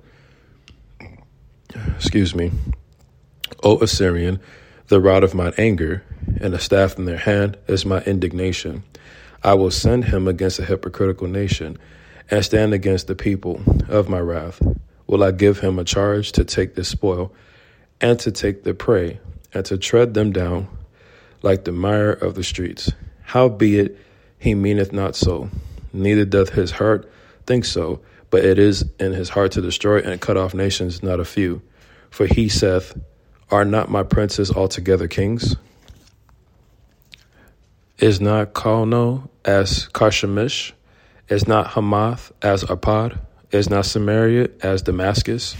Excuse me. O Assyrian, the rod of mine anger, and the staff in their hand is my indignation. I will send him against a hypocritical nation, and stand against the people of my wrath. Will I give him a charge to take the spoil, and to take the prey, and to tread them down like the mire of the streets? Howbeit he meaneth not so, neither doth his heart think so, but it is in his heart to destroy and cut off nations, not a few. For he saith, Are not my princes altogether kings? Is not Calno as Carchemish? Is not Hamath as Arpad? Is not Samaria as Damascus?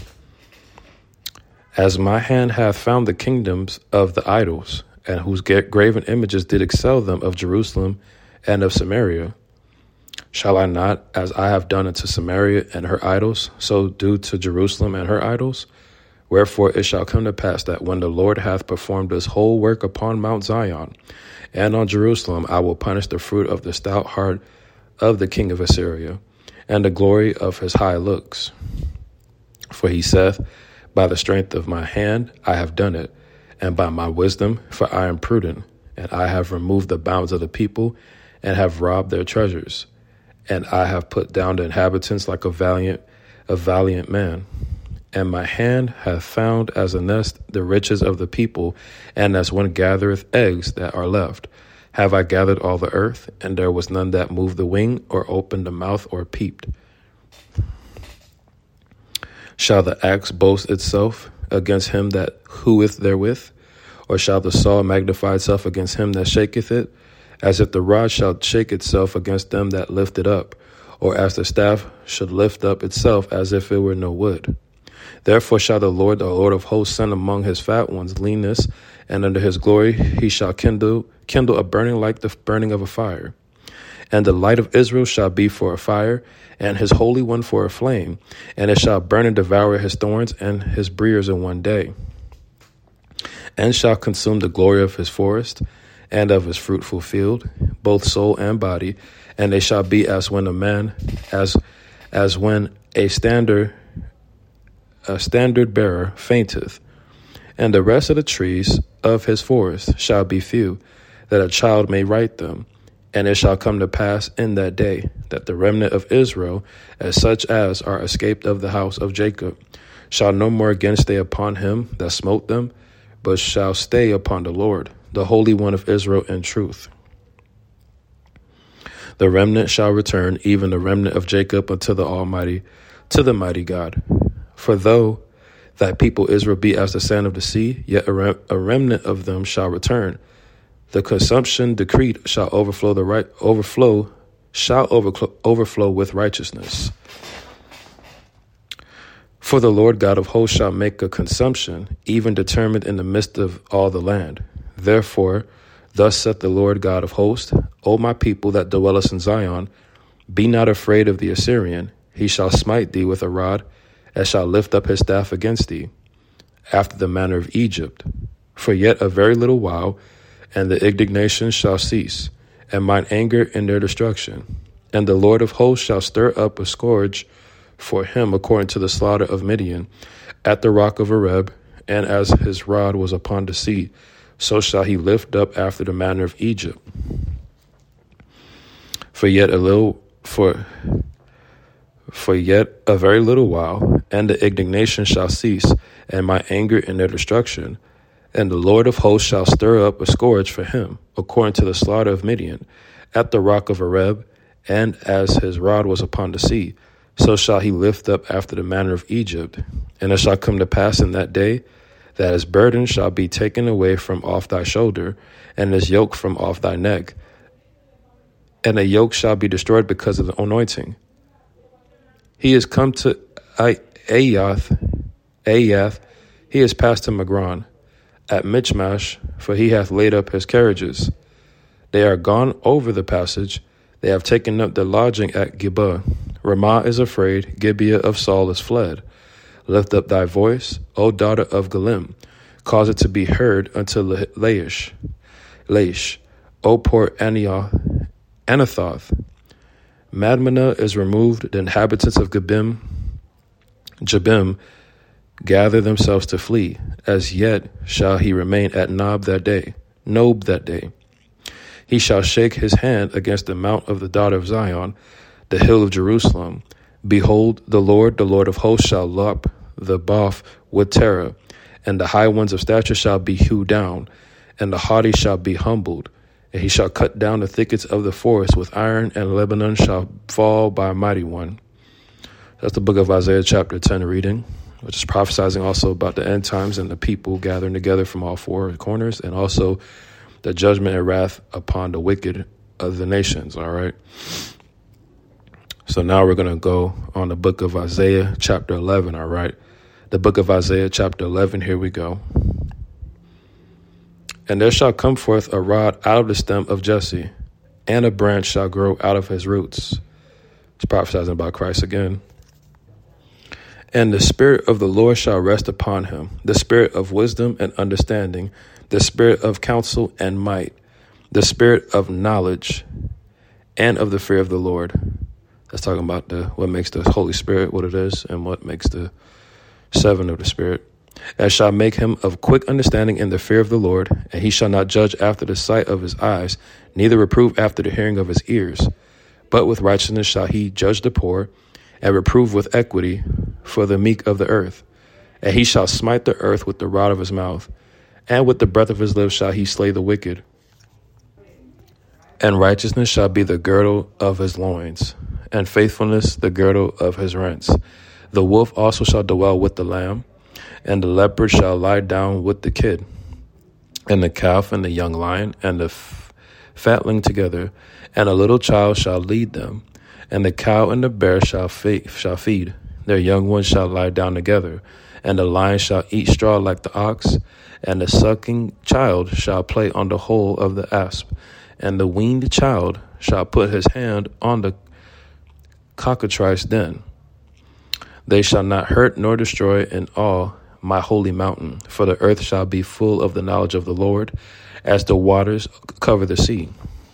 As my hand hath found the kingdoms of the idols, and whose graven images did excel them of Jerusalem and of Samaria, shall I not, as I have done unto Samaria and her idols, so do to Jerusalem and her idols? Wherefore it shall come to pass that when the Lord hath performed his whole work upon Mount Zion and on Jerusalem, I will punish the fruit of the stout heart of the king of Assyria, and the glory of his high looks. For he saith, By the strength of my hand I have done it, and by my wisdom, for I am prudent, and I have removed the bounds of the people, and have robbed their treasures, and I have put down the inhabitants like a valiant man. And my hand hath found as a nest the riches of the people, and as one gathereth eggs that are left. Have I gathered all the earth, and there was none that moved the wing, or opened the mouth, or peeped. Shall the axe boast itself against him that heweth therewith? Or shall the saw magnify itself against him that shaketh it? As if the rod shall shake itself against them that lift it up, or as the staff should lift up itself as if it were no wood. Therefore shall the Lord of hosts, send among his fat ones leanness, and under his glory he shall kindle a burning like the burning of a fire. And the light of Israel shall be for a fire, and his Holy One for a flame, and it shall burn and devour his thorns and his briers in one day, and shall consume the glory of his forest and of his fruitful field, both soul and body, and they shall be as when as when a standard bearer fainteth. And the rest of the trees of his forest shall be few, that a child may write them. And it shall come to pass in that day that the remnant of Israel, as such as are escaped of the house of Jacob, shall no more again stay upon him that smote them, but shall stay upon the Lord, the Holy One of Israel, in truth. The remnant shall return, even the remnant of Jacob, unto the Almighty, to the mighty God. For though thy people Israel be as the sand of the sea, yet a remnant of them shall return. The consumption decreed shall overflow with righteousness. For the Lord God of hosts shall make a consumption, even determined in the midst of all the land. Therefore, thus saith the Lord God of hosts, O my people that dwellest in Zion, be not afraid of the Assyrian. He shall smite thee with a rod, and shall lift up his staff against thee, after the manner of Egypt. For yet a very little while, and the indignation shall cease, and mine anger in their destruction. And the Lord of hosts shall stir up a scourge for him according to the slaughter of Midian, at the rock of Oreb, and as his rod was upon the sea, so shall he lift up after the manner of Egypt. For yet a very little while, and the indignation shall cease, and my anger in their destruction. And the Lord of hosts shall stir up a scourge for him, according to the slaughter of Midian, at the rock of Oreb, and as his rod was upon the sea, so shall he lift up after the manner of Egypt. And it shall come to pass in that day that his burden shall be taken away from off thy shoulder, and his yoke from off thy neck. And the yoke shall be destroyed because of the anointing. He is come to Ayath, he is passed to Migron, at Michmash, for he hath laid up his carriages. They are gone over the passage, they have taken up their lodging at Gibeah. Ramah is afraid, Gibeah of Saul is fled. Lift up thy voice, O daughter of Galim, cause it to be heard unto Laish, O poor Anathoth. Madmenah is removed, the inhabitants of Jabim gather themselves to flee. As yet shall he remain at Nob that day. He shall shake his hand against the mount of the daughter of Zion, the hill of Jerusalem. Behold, the Lord of hosts shall lop the bough with terror, and the high ones of stature shall be hewed down, and the haughty shall be humbled. And he shall cut down the thickets of the forest with iron, and Lebanon shall fall by a mighty one. That's the book of Isaiah chapter 10 reading, which is prophesizing also about the end times and the people gathering together from all four corners, and also the judgment and wrath upon the wicked of the nations. All right. So now we're going to go on the book of Isaiah chapter 11. All right. The book of Isaiah chapter 11. Here we go. And there shall come forth a rod out of the stem of Jesse, and a branch shall grow out of his roots. It's prophesizing about Christ again. And the Spirit of the Lord shall rest upon him, the Spirit of wisdom and understanding, the Spirit of counsel and might, the Spirit of knowledge and of the fear of the Lord. That's talking about what makes the Holy Spirit what it is, and what makes the seven of the Spirit. And shall make him of quick understanding in the fear of the Lord, and he shall not judge after the sight of his eyes, neither reprove after the hearing of his ears. But with righteousness shall he judge the poor, and reprove with equity for the meek of the earth. And he shall smite the earth with the rod of his mouth, and with the breath of his lips shall he slay the wicked. And righteousness shall be the girdle of his loins, and faithfulness the girdle of his rents. The wolf also shall dwell with the lamb, and the leopard shall lie down with the kid, and the calf and the young lion and the fatling together, and a little child shall lead them. And the cow and the bear shall feed. Their young ones shall lie down together, and the lion shall eat straw like the ox, and the sucking child shall play on the hole of the asp, and the weaned child shall put his hand on the cockatrice den. They shall not hurt nor destroy in all my holy mountain, for the earth shall be full of the knowledge of the Lord, as the waters cover the sea.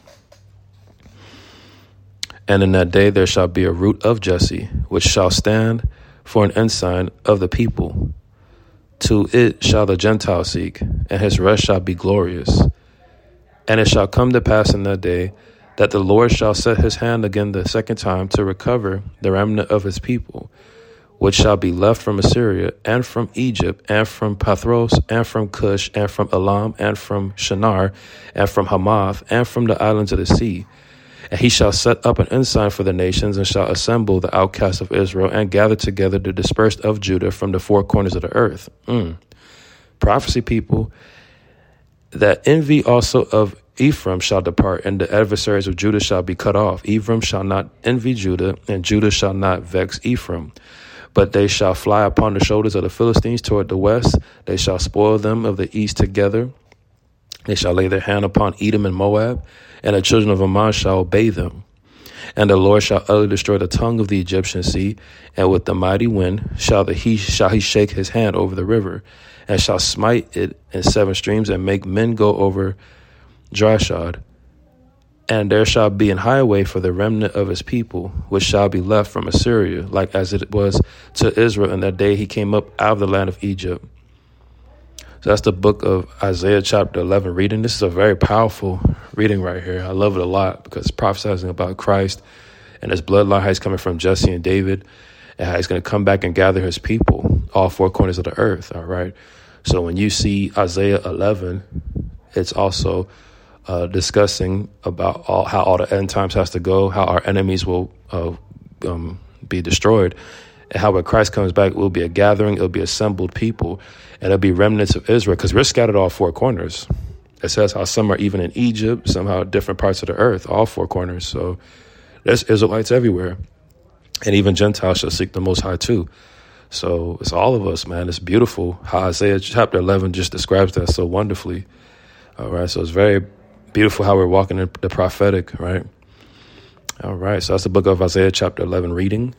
And in that day there shall be a root of Jesse, which shall stand for an ensign of the people. To it shall the Gentiles seek, and his rest shall be glorious. And it shall come to pass in that day that the Lord shall set his hand again the second time to recover the remnant of his people, which shall be left from Assyria, and from Egypt, and from Pathros, and from Cush, and from Elam, and from Shinar, and from Hamath, and from the islands of the sea. And he shall set up an ensign for the nations, and shall assemble the outcasts of Israel, and gather together the dispersed of Judah from the four corners of the earth. Prophecy, people. That envy also of Ephraim shall depart, and the adversaries of Judah shall be cut off. Ephraim shall not envy Judah, and Judah shall not vex Ephraim. But they shall fly upon the shoulders of the Philistines toward the west. They shall spoil them of the east together. They shall lay their hand upon Edom and Moab, and the children of Ammon shall obey them. And the Lord shall utterly destroy the tongue of the Egyptian sea, and with the mighty wind shall he shake his hand over the river, and shall smite it in 7 streams, and make men go over dry shod. And there shall be an highway for the remnant of his people, which shall be left from Assyria, like as it was to Israel in that day he came up out of the land of Egypt. So that's the book of Isaiah chapter 11 reading. This is a very powerful reading right here. I love it a lot because it's prophesying about Christ and his bloodline, how he's coming from Jesse and David, and how he's going to come back and gather his people, all 4 corners of the earth, all right? So when you see Isaiah 11, it's also discussing about how all the end times has to go, how our enemies will be destroyed, and how when Christ comes back, it will be a gathering, it'll be assembled people, and it'll be remnants of Israel, because we're scattered all 4 corners. It says how some are even in Egypt, somehow different parts of the earth, all 4 corners. So there's Israelites everywhere, and even Gentiles shall seek the Most High too. So it's all of us, man. It's beautiful how Isaiah chapter 11 just describes that so wonderfully. All right, so it's very beautiful how we're walking in the prophetic, right? All right, so that's the book of Isaiah chapter 11 reading.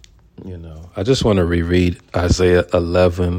I just want to reread Isaiah 11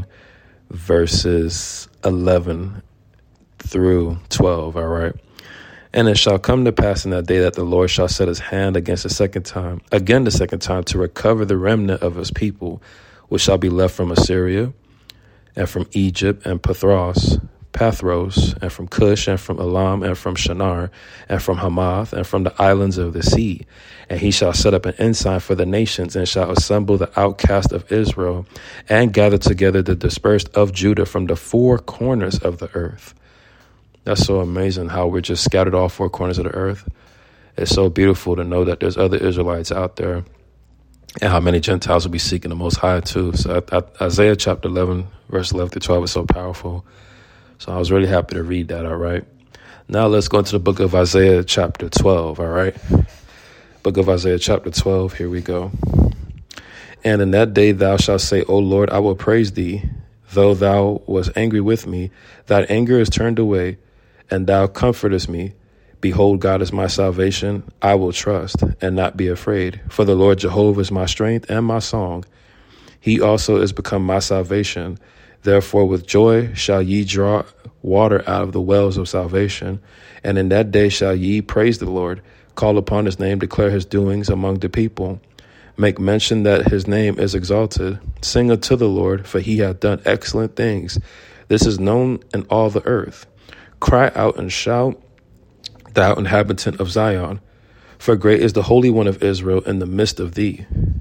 verses 11 through 12, all right? And it shall come to pass in that day that the Lord shall set his hand against the second time to recover the remnant of his people, which shall be left from Assyria and from Egypt and Pathros, and from Cush, and from Elam, and from Shinar, and from Hamath, and from the islands of the sea. And he shall set up an ensign for the nations, and shall assemble the outcast of Israel, and gather together the dispersed of Judah from the 4 corners of the earth. That's so amazing how we're just scattered all 4 corners of the earth. It's so beautiful to know that there's other Israelites out there, and how many Gentiles will be seeking the Most High too. So Isaiah chapter 11, verse 11 through 12 is so powerful. So I was really happy to read that, all right? Now let's go into the book of Isaiah chapter 12, all right? Book of Isaiah chapter 12, here we go. And in that day thou shalt say, O Lord, I will praise thee, though thou wast angry with me. Thine anger is turned away, and thou comfortest me. Behold, God is my salvation. I will trust and not be afraid. For the Lord Jehovah is my strength and my song. He also is become my salvation. Therefore, with joy shall ye draw water out of the wells of salvation. And in that day shall ye praise the Lord, call upon his name, declare his doings among the people. Make mention that his name is exalted. Sing unto the Lord, for he hath done excellent things. This is known in all the earth. Cry out and shout, thou inhabitant of Zion, for great is the Holy One of Israel in the midst of thee.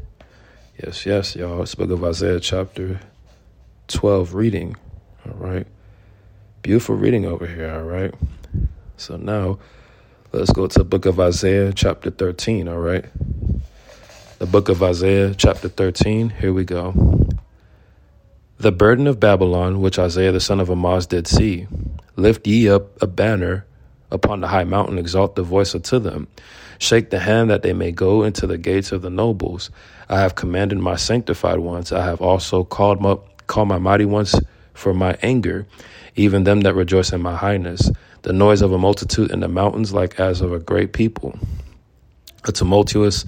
Yes, y'all. It's the book of Isaiah chapter 12 reading. All right. Beautiful reading over here. All right. So now let's go to the book of Isaiah chapter 13. All right. The book of Isaiah chapter 13. Here we go. The burden of Babylon, which Isaiah the son of Amoz did see. Lift ye up a banner upon the high mountain, exalt the voice unto them. Shake the hand that they may go into the gates of the nobles. I have commanded my sanctified ones. I have also called my mighty ones for my anger, even them that rejoice in my highness. The noise of a multitude in the mountains, like as of a great people. A tumultuous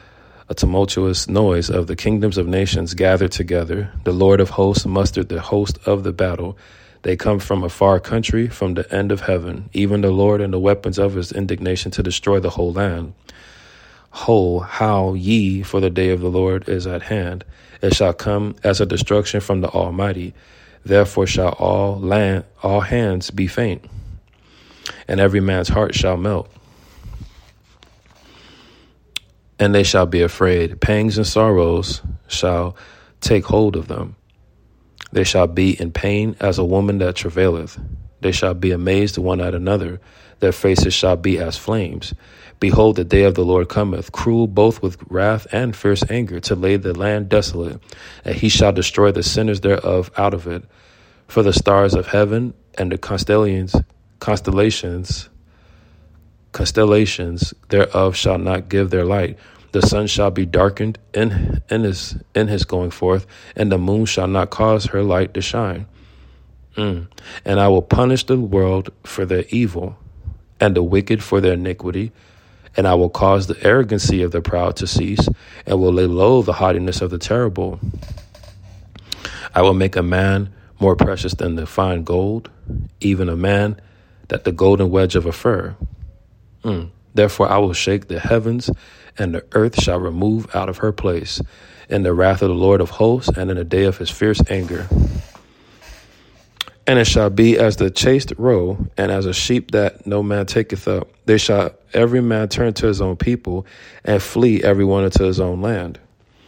noise of the kingdoms of nations gathered together. The Lord of hosts mustered the host of the battle. They come from a far country, from the end of heaven, even the Lord and the weapons of his indignation to destroy the whole land. Ho, how ye, for the day of the Lord is at hand. It shall come as a destruction from the Almighty. Therefore shall all hands be faint, and every man's heart shall melt. And they shall be afraid. Pangs and sorrows shall take hold of them. They shall be in pain as a woman that travaileth. They shall be amazed one at another. Their faces shall be as flames. Behold, the day of the Lord cometh, cruel both with wrath and fierce anger, to lay the land desolate, and he shall destroy the sinners thereof out of it. For the stars of heaven and the constellations thereof shall not give their light. The sun shall be darkened in his going forth, and the moon shall not cause her light to shine. And I will punish the world for their evil, and the wicked for their iniquity. And I will cause the arrogancy of the proud to cease, and will lay low the haughtiness of the terrible. I will make a man more precious than the fine gold, even a man that the golden wedge of a fir. Therefore I will shake the heavens, and the earth shall remove out of her place, in the wrath of the Lord of hosts, and in the day of his fierce anger. And it shall be as the chased roe, and as a sheep that no man taketh up. They shall every man turn to his own people, and flee every one into his own land.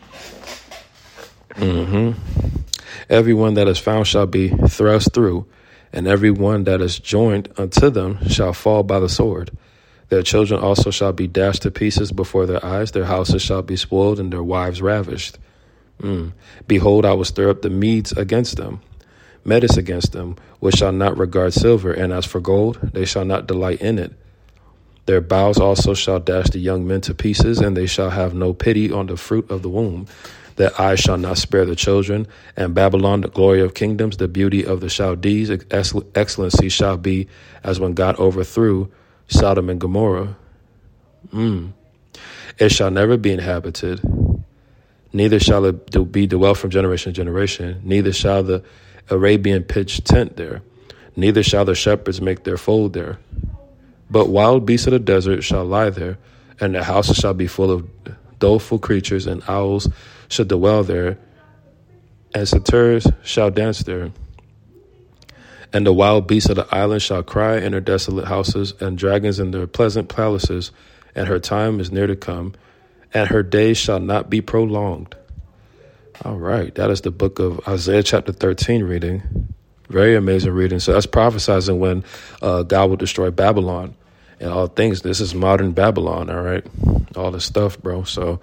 Every one that is found shall be thrust through, and every one that is joined unto them shall fall by the sword. Their children also shall be dashed to pieces before their eyes. Their houses shall be spoiled, and their wives ravished. Behold, I will stir up the Medes against them, Medes against them, which shall not regard silver, and as for gold, they shall not delight in it. Their boughs also shall dash the young men to pieces, and they shall have no pity on the fruit of the womb. Their eyes shall not spare the children. And Babylon, the glory of kingdoms, the beauty of the Chaldees, excellency shall be as when God overthrew Sodom and Gomorrah. It shall never be inhabited, neither shall it be dwelt from generation to generation, neither shall the Arabian pitch tent there, neither shall the shepherds make their fold there. But wild beasts of the desert shall lie there, and the houses shall be full of doleful creatures, and owls shall dwell there, and satyrs shall dance there. And the wild beasts of the island shall cry in her desolate houses, and dragons in their pleasant palaces, and her time is near to come, and her days shall not be prolonged. All right, that is the book of Isaiah chapter 13 reading. Very amazing reading. So that's prophesizing when God will destroy Babylon and all things. This is modern Babylon, all right? All this stuff, bro. So,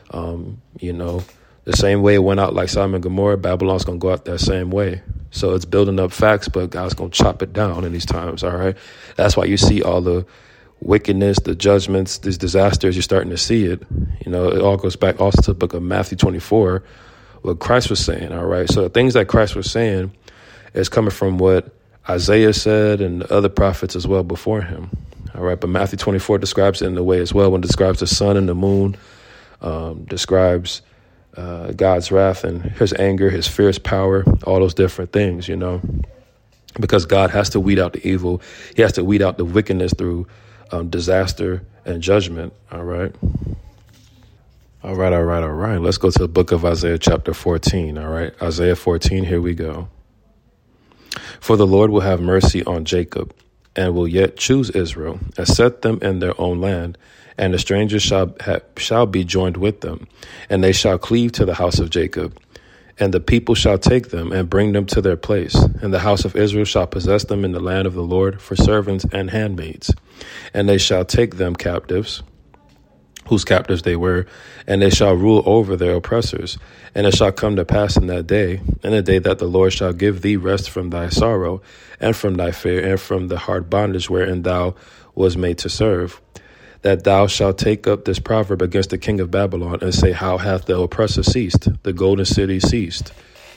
the same way it went out like Sodom and Gomorrah, Babylon's going to go out that same way. So it's building up facts, but God's going to chop it down in these times, all right? That's why you see all the wickedness, the judgments, these disasters. You're starting to see it. It all goes back also to the book of Matthew 24, what Christ was saying, all right? So the things that Christ was saying is coming from what Isaiah said and the other prophets as well before him, all right? But Matthew 24 describes it in a way as well when it describes the sun and the moon, describes God's wrath and his anger, his fierce power, all those different things, because God has to weed out the evil. He has to weed out the wickedness through disaster and judgment, all right? All right. Let's go to the book of Isaiah chapter 14, all right? Isaiah 14, here we go. For the Lord will have mercy on Jacob, and will yet choose Israel, and set them in their own land, and the strangers shall be joined with them, and they shall cleave to the house of Jacob. And the people shall take them and bring them to their place, and the house of Israel shall possess them in the land of the Lord for servants and handmaids. And they shall take them captives, whose captives they were, and they shall rule over their oppressors. And it shall come to pass in that day, in the day that the Lord shall give thee rest from thy sorrow, and from thy fear, and from the hard bondage wherein thou was made to serve, that thou shalt take up this proverb against the king of Babylon, and say, how hath the oppressor ceased? The golden city ceased.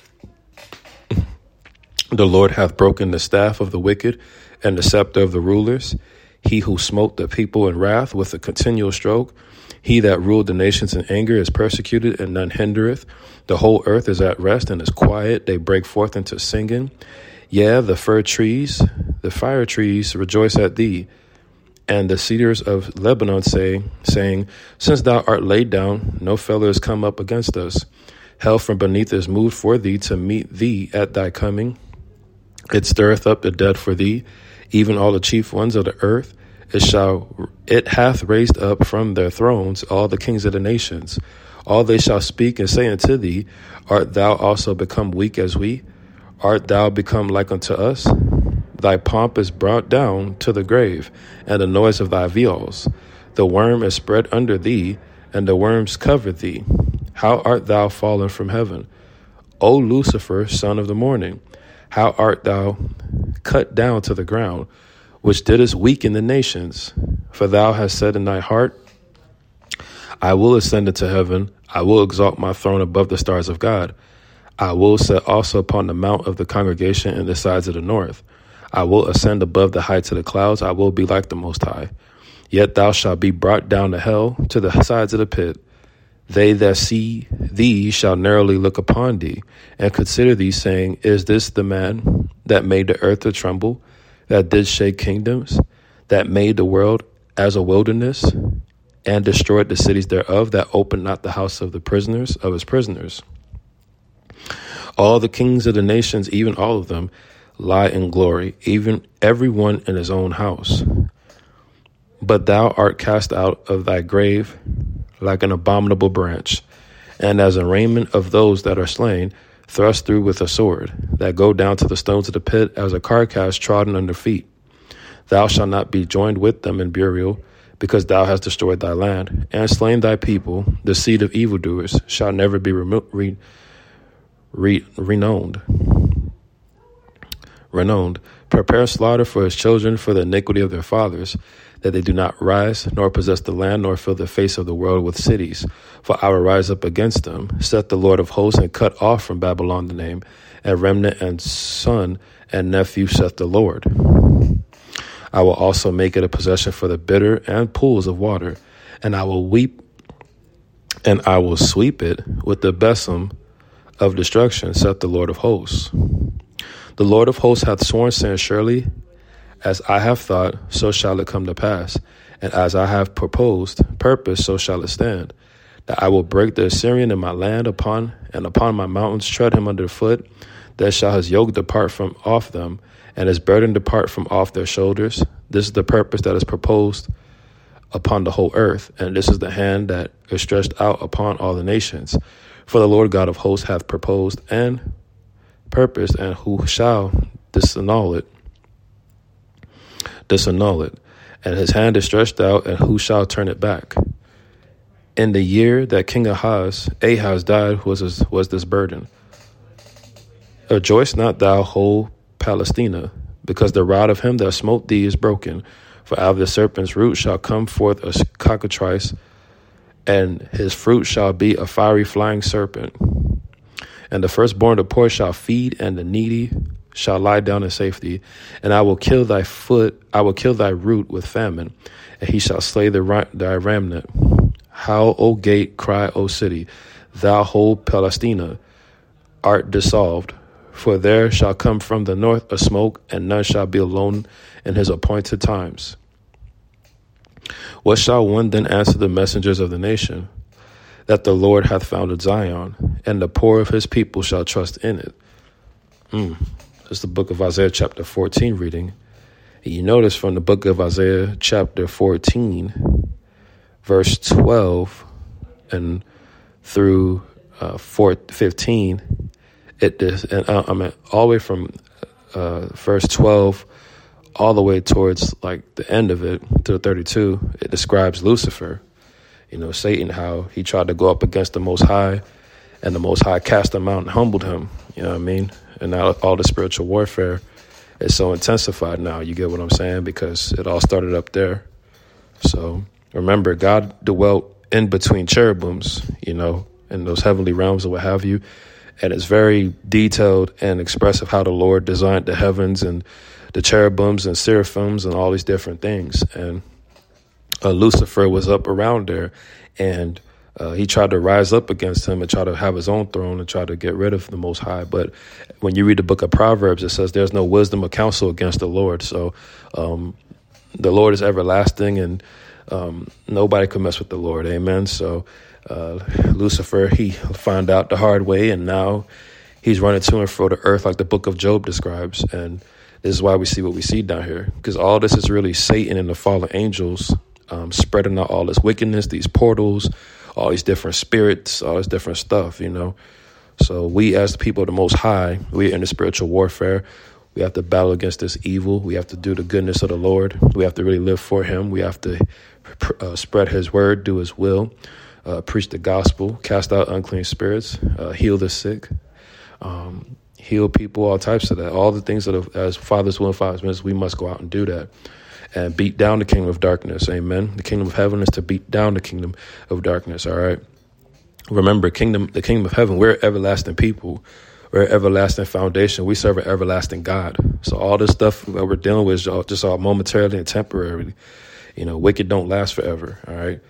The Lord hath broken the staff of the wicked, and the scepter of the rulers. He who smote the people in wrath with a continual stroke. He that ruled the nations in anger is persecuted, and none hindereth. The whole earth is at rest and is quiet. They break forth into singing. Yea, the fir trees, the fire trees rejoice at thee. And the cedars of Lebanon saying, since thou art laid down, no fellow is come up against us. Hell from beneath is moved for thee to meet thee at thy coming. It stirreth up the dead for thee, even all the chief ones of the earth. It hath raised up from their thrones all the kings of the nations. All they shall speak and say unto thee, art thou also become weak as we? Art thou become like unto us? Thy pomp is brought down to the grave, and the noise of thy viols. The worm is spread under thee, and the worms cover thee. How art thou fallen from heaven, O Lucifer, son of the morning? How art thou cut down to the ground, which didst weaken the nations? For thou hast said in thy heart, I will ascend into heaven. I will exalt my throne above the stars of God. I will set also upon the mount of the congregation in the sides of the north. I will ascend above the heights of the clouds. I will be like the Most High. Yet thou shalt be brought down to hell, to the sides of the pit. They that see thee shall narrowly look upon thee, and consider thee, saying, Is this the man that made the earth to tremble, that did shake kingdoms, that made the world as a wilderness, and destroyed the cities thereof, that opened not the house of the prisoners of his prisoners? All the kings of the nations, even all of them, lie in glory, even every one in his own house. But thou art cast out of thy grave like an abominable branch, and as a raiment of those that are slain, thrust through with a sword, that go down to the stones of the pit, as a carcass trodden under feet. Thou shalt not be joined with them in burial, because thou hast destroyed thy land, and slain thy people. The seed of evildoers shall never be renowned. Prepare slaughter for his children for the iniquity of their fathers, that they do not rise, nor possess the land, nor fill the face of the world with cities. For I will rise up against them, saith the Lord of hosts, and cut off from Babylon the name, and remnant and son and nephew, saith the Lord. I will also make it a possession for the bitter and pools of water, and I will weep, and I will sweep it with the besom of destruction, saith the Lord of hosts. The Lord of hosts hath sworn, saying, Surely, as I have thought, so shall it come to pass, and as I have purpose, so shall it stand, that I will break the Assyrian in my land upon my mountains, tread him under foot. Then shall his yoke depart from off them, and his burden depart from off their shoulders. This is the purpose that is proposed upon the whole earth, and this is the hand that is stretched out upon all the nations. For the Lord God of hosts hath proposed and purposed, and who shall disannul it? And his hand is stretched out, and who shall turn it back? In the year that King Ahaz died was this burden. Rejoice not thou, whole Palestina, because the rod of him that smote thee is broken. For out of the serpent's root shall come forth a cockatrice, and his fruit shall be a fiery flying serpent. And the firstborn of the poor shall feed, and the needy shall lie down in safety. And I will kill thy root with famine, and he shall slay thy remnant. Howl, O gate, cry, O city, thou whole Palestina art dissolved. For there shall come from the north a smoke, and none shall be alone in his appointed times. What shall one then answer the messengers of the nation? That the Lord hath founded Zion, and the poor of his people shall trust in it. This is the book of Isaiah chapter 14 reading. And you notice from the book of Isaiah chapter 14, verse 12 and through 15, all the way from verse 12 all the way towards like the end of it to 32, it describes Lucifer. Satan, how he tried to go up against the Most High, and the Most High cast him out and humbled him. You know what I mean? And now all the spiritual warfare is so intensified now. You get what I'm saying? Because it all started up there. So remember, God dwelt in between cherubims, in those heavenly realms or what have you. And it's very detailed and expressive how the Lord designed the heavens and the cherubims and seraphims and all these different things. And Lucifer was up around there, and he tried to rise up against him and try to have his own throne and try to get rid of the Most High. But when you read the book of Proverbs, it says there's no wisdom or counsel against the Lord. So the Lord is everlasting, and nobody can mess with the Lord. Amen. So Lucifer, he found out the hard way, and now he's running to and fro the earth like the book of Job describes. And this is why we see what we see down here, because all this is really Satan and the fallen angels spreading out all this wickedness, these portals, all these different spirits, all this different stuff, So we as the people of the Most High, we're in the spiritual warfare. We have to battle against this evil. We have to do the goodness of the Lord. We have to really live for him. We have to spread his word, do his will, preach the gospel, cast out unclean spirits, heal the sick, heal people, all types of that. All the things that as fathers will and fathers ministers, we must go out and do that. and beat down the kingdom of darkness. Amen. The kingdom of heaven is to beat down the kingdom of darkness. All right. Remember, the kingdom of heaven, we're everlasting people. We're an everlasting foundation. We serve an everlasting God. So all this stuff that we're dealing with is just all momentarily and temporarily. Wicked don't last forever. All right.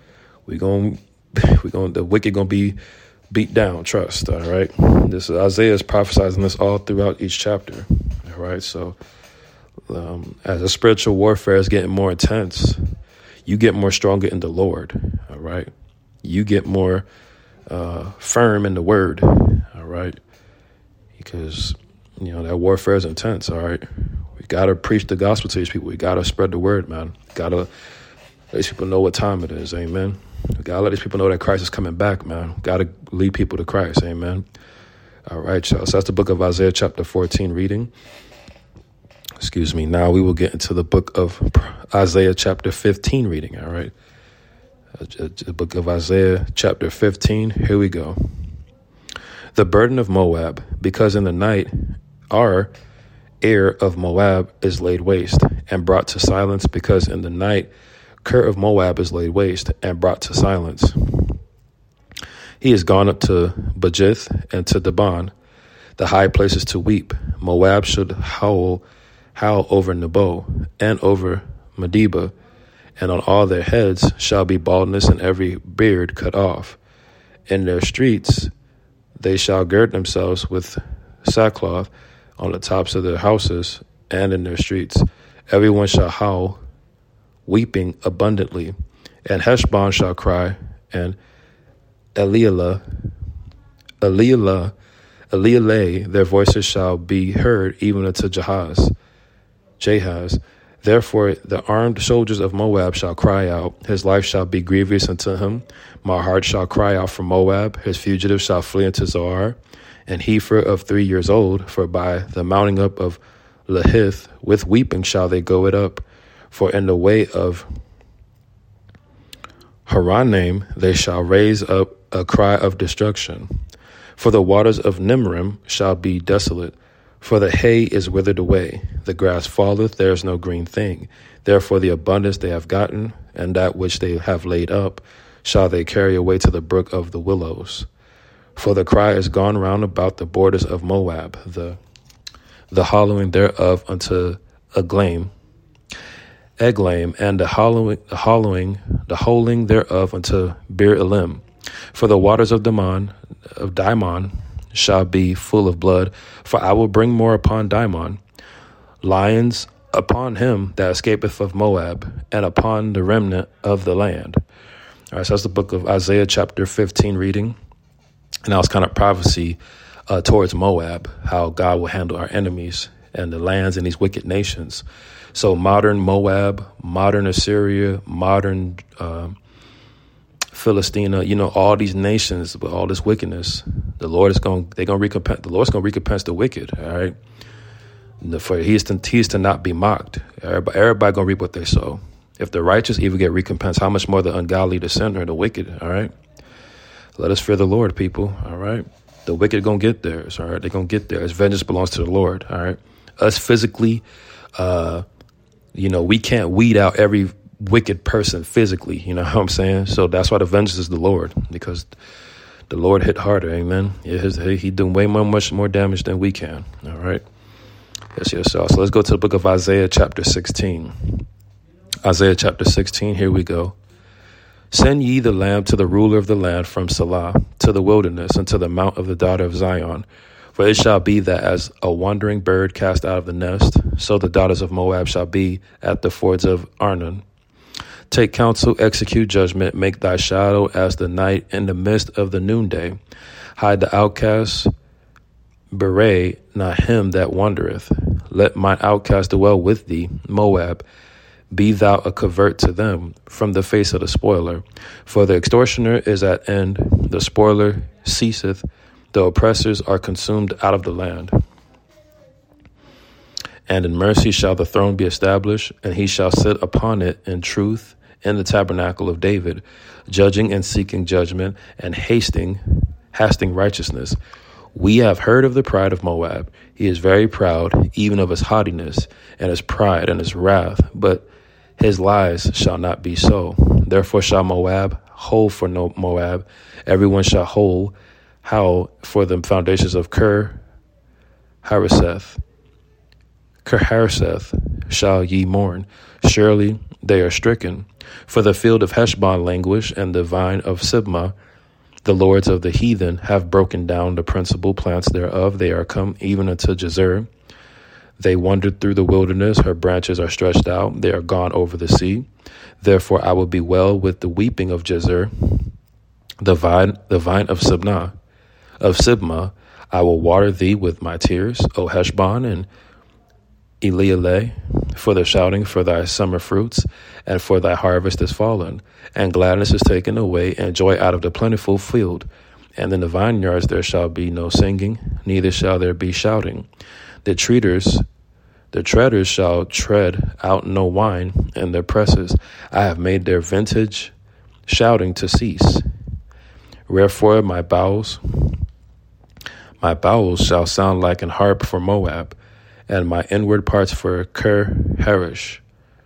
The wicked gonna be beat down. Trust. All right. This Isaiah is prophesizing this all throughout each chapter. All right. So as the spiritual warfare is getting more intense, you get more stronger in the Lord. All right. You get more firm in the word. All right. Because, that warfare is intense. All right. We got to preach the gospel to these people. We got to spread the word, man. Got to let these people know what time it is. Amen. We got to let these people know that Christ is coming back, man. Got to lead people to Christ. Amen. All right, y'all. So that's the book of Isaiah chapter 14 reading. Excuse me. Now we will get into the book of Isaiah chapter 15 reading. All right. The book of Isaiah chapter 15. Here we go. The burden of Moab, because in the night our heir of Moab is laid waste and brought to silence, because in the night Ker of Moab is laid waste and brought to silence. He is gone up to Bajith and to Dibon, the high places to weep. Moab should howl over Nebo and over Medeba, and on all their heads shall be baldness and every beard cut off. In their streets they shall gird themselves with sackcloth on the tops of their houses and in their streets. Everyone shall howl, weeping abundantly. And Heshbon shall cry, and Elieleh, their voices shall be heard even unto Jahaz. Therefore the armed soldiers of Moab shall cry out. His life shall be grievous unto him. My heart shall cry out for Moab. His fugitives shall flee into Zoar. And Heifer of 3 years old, for by the mounting up of Lahith, with weeping shall they go it up. For in the way of Horonaim they shall raise up a cry of destruction. For the waters of Nimrim shall be desolate. For the hay is withered away, the grass falleth, there is no green thing. Therefore the abundance they have gotten, and that which they have laid up, shall they carry away to the brook of the willows. For the cry is gone round about the borders of Moab, the hollowing thereof unto Eglaim, and the holding thereof unto Bir Elim. For the waters of Dimon shall be full of blood, for I will bring more upon Dimon, lions upon him that escapeth of Moab, and upon the remnant of the land. All right, so that's the book of Isaiah chapter 15 reading. And that was kind of prophecy towards Moab, how God will handle our enemies and the lands and these wicked nations. So modern Moab, modern Assyria, modern Philistina, all these nations with all this wickedness, the Lord's going to recompense the wicked. All right. For he is to not be mocked. Everybody going to reap what they sow. If the righteous even get recompensed, how much more the ungodly, the sinner, the wicked. All right. Let us fear the Lord, people. All right. The wicked going to get theirs. All right. They're going to get theirs. Vengeance belongs to the Lord. All right. Us physically, we can't weed out every wicked person physically, you know what I'm saying? So that's why the vengeance is the Lord, because the Lord hit harder. Amen. He doing much more damage than we can. All right. Yes. So let's go to the book of Isaiah chapter 16. Isaiah chapter 16. Here we go. Send ye the lamb to the ruler of the land from Salah, to the wilderness, and to the mount of the daughter of Zion. For it shall be that as a wandering bird cast out of the nest, so the daughters of Moab shall be at the fords of Arnon. Take counsel, execute judgment, make thy shadow as the night in the midst of the noonday. Hide the outcast, bewray not him that wandereth. Let mine outcast dwell with thee, Moab. Be thou a covert to them from the face of the spoiler. For the extortioner is at end, the spoiler ceaseth, the oppressors are consumed out of the land. And in mercy shall the throne be established, and he shall sit upon it in truth in the tabernacle of David, judging and seeking judgment, and hasting righteousness. We have heard of the pride of Moab. He is very proud, even of his haughtiness, and his pride, and his wrath. But His lies shall not be so. Therefore shall Moab howl for no Moab. Everyone shall howl for the foundations of Kir-hareseth. Kir-hareseth shall ye mourn. Surely they are stricken. For the field of Heshbon languish, and the vine of Sibmah. The lords of the heathen have broken down the principal plants thereof. They are come even unto Jazer. They wandered through the wilderness. Her branches are stretched out. They are gone over the sea. Therefore I will be well with the weeping of Jazer. The vine of Sibmah. I will water thee with my tears, O Heshbon and Elealeh, for the shouting for thy summer fruits, and for thy harvest is fallen, and gladness is taken away, and joy out of the plentiful field. And in the vineyards there shall be no singing, neither shall there be shouting. The treaders shall tread out no wine in their presses. I have made their vintage shouting to cease. Wherefore my bowels shall sound like an harp for Moab, and my inward parts for Kir-haresh.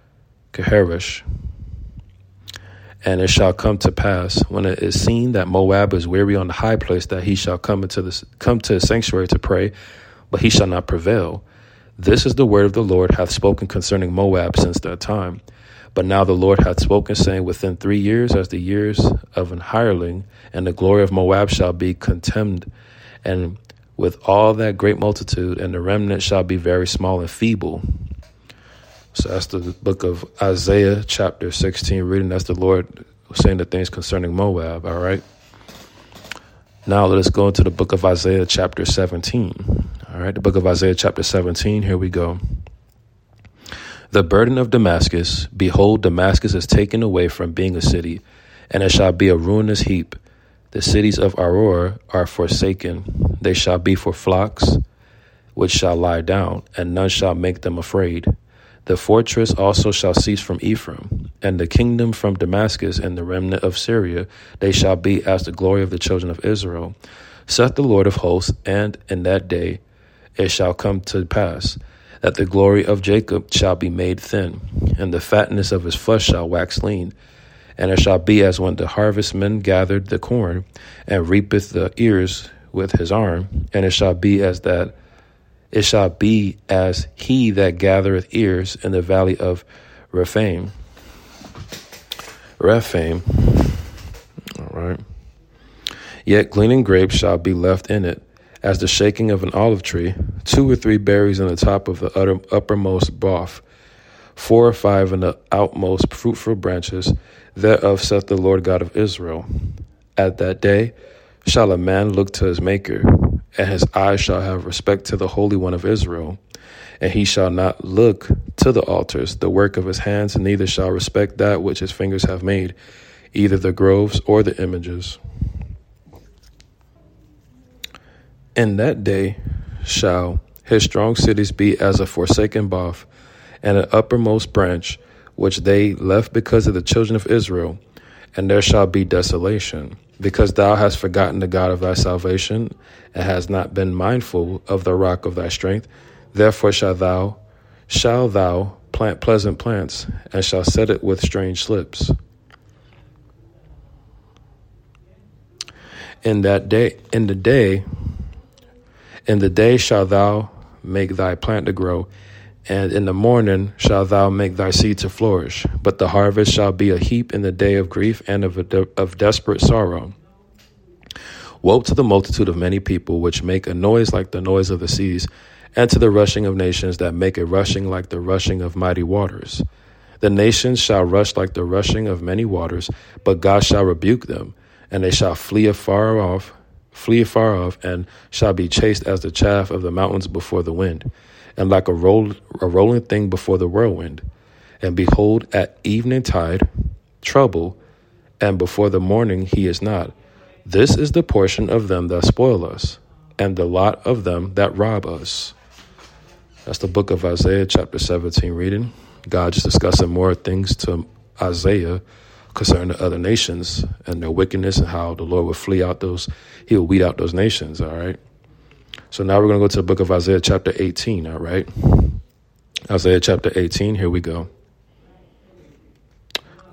And it shall come to pass, when it is seen that Moab is weary on the high place, that he shall come to his sanctuary to pray, but he shall not prevail. This is the word of the Lord hath spoken concerning Moab since that time. But now the Lord hath spoken, saying, within 3 years, as the years of an hireling, and the glory of Moab shall be contemned, and with all that great multitude, and the remnant shall be very small and feeble. So that's the book of Isaiah, chapter 16, reading. That's the Lord saying the things concerning Moab, all right? Now let us go into the book of Isaiah, chapter 17. All right, the book of Isaiah, chapter 17, here we go. The burden of Damascus, behold, Damascus is taken away from being a city, and it shall be a ruinous heap. The cities of Aroer are forsaken. They shall be for flocks, which shall lie down, and none shall make them afraid. The fortress also shall cease from Ephraim, and the kingdom from Damascus, and the remnant of Syria. They shall be as the glory of the children of Israel. Saith the Lord of hosts, and in that day it shall come to pass, that the glory of Jacob shall be made thin, and the fatness of his flesh shall wax lean. And it shall be as when the harvestman gathered the corn, and reapeth the ears with his arm, and it shall be as he that gathereth ears in the valley of Rephaim. All right. Yet gleaning grapes shall be left in it, as the shaking of an olive tree, 2 or 3 berries in the top of the uppermost bough, 4 or 5 in the outmost fruitful branches. Thereof saith the Lord God of Israel. At that day shall a man look to his Maker, and his eyes shall have respect to the Holy One of Israel. And he shall not look to the altars, the work of his hands, and neither shall respect that which his fingers have made, either the groves or the images. In that day shall his strong cities be as a forsaken bough, and an uppermost branch, which they left because of the children of Israel. And there shall be desolation, because thou hast forgotten the God of thy salvation, and hast not been mindful of the rock of thy strength. Therefore shalt thou plant pleasant plants, and shall set it with strange slips. In the day shalt thou make thy plant to grow, and in the morning shalt thou make thy seed to flourish. But the harvest shall be a heap in the day of grief and of desperate sorrow. Woe to the multitude of many people, which make a noise like the noise of the seas, and to the rushing of nations that make a rushing like the rushing of mighty waters. The nations shall rush like the rushing of many waters, but God shall rebuke them, and they shall flee afar off, and shall be chased as the chaff of the mountains before the wind, and like a rolling thing before the whirlwind. And behold, at evening tide, trouble, and before the morning he is not. This is the portion of them that spoil us, and the lot of them that rob us. That's the book of Isaiah, chapter 17 reading. God just discussing more things to Isaiah concerning the other nations and their wickedness, and how the Lord will he will weed out those nations, all right? So now we're going to go to the book of Isaiah chapter 18, all right? Isaiah chapter 18, here we go.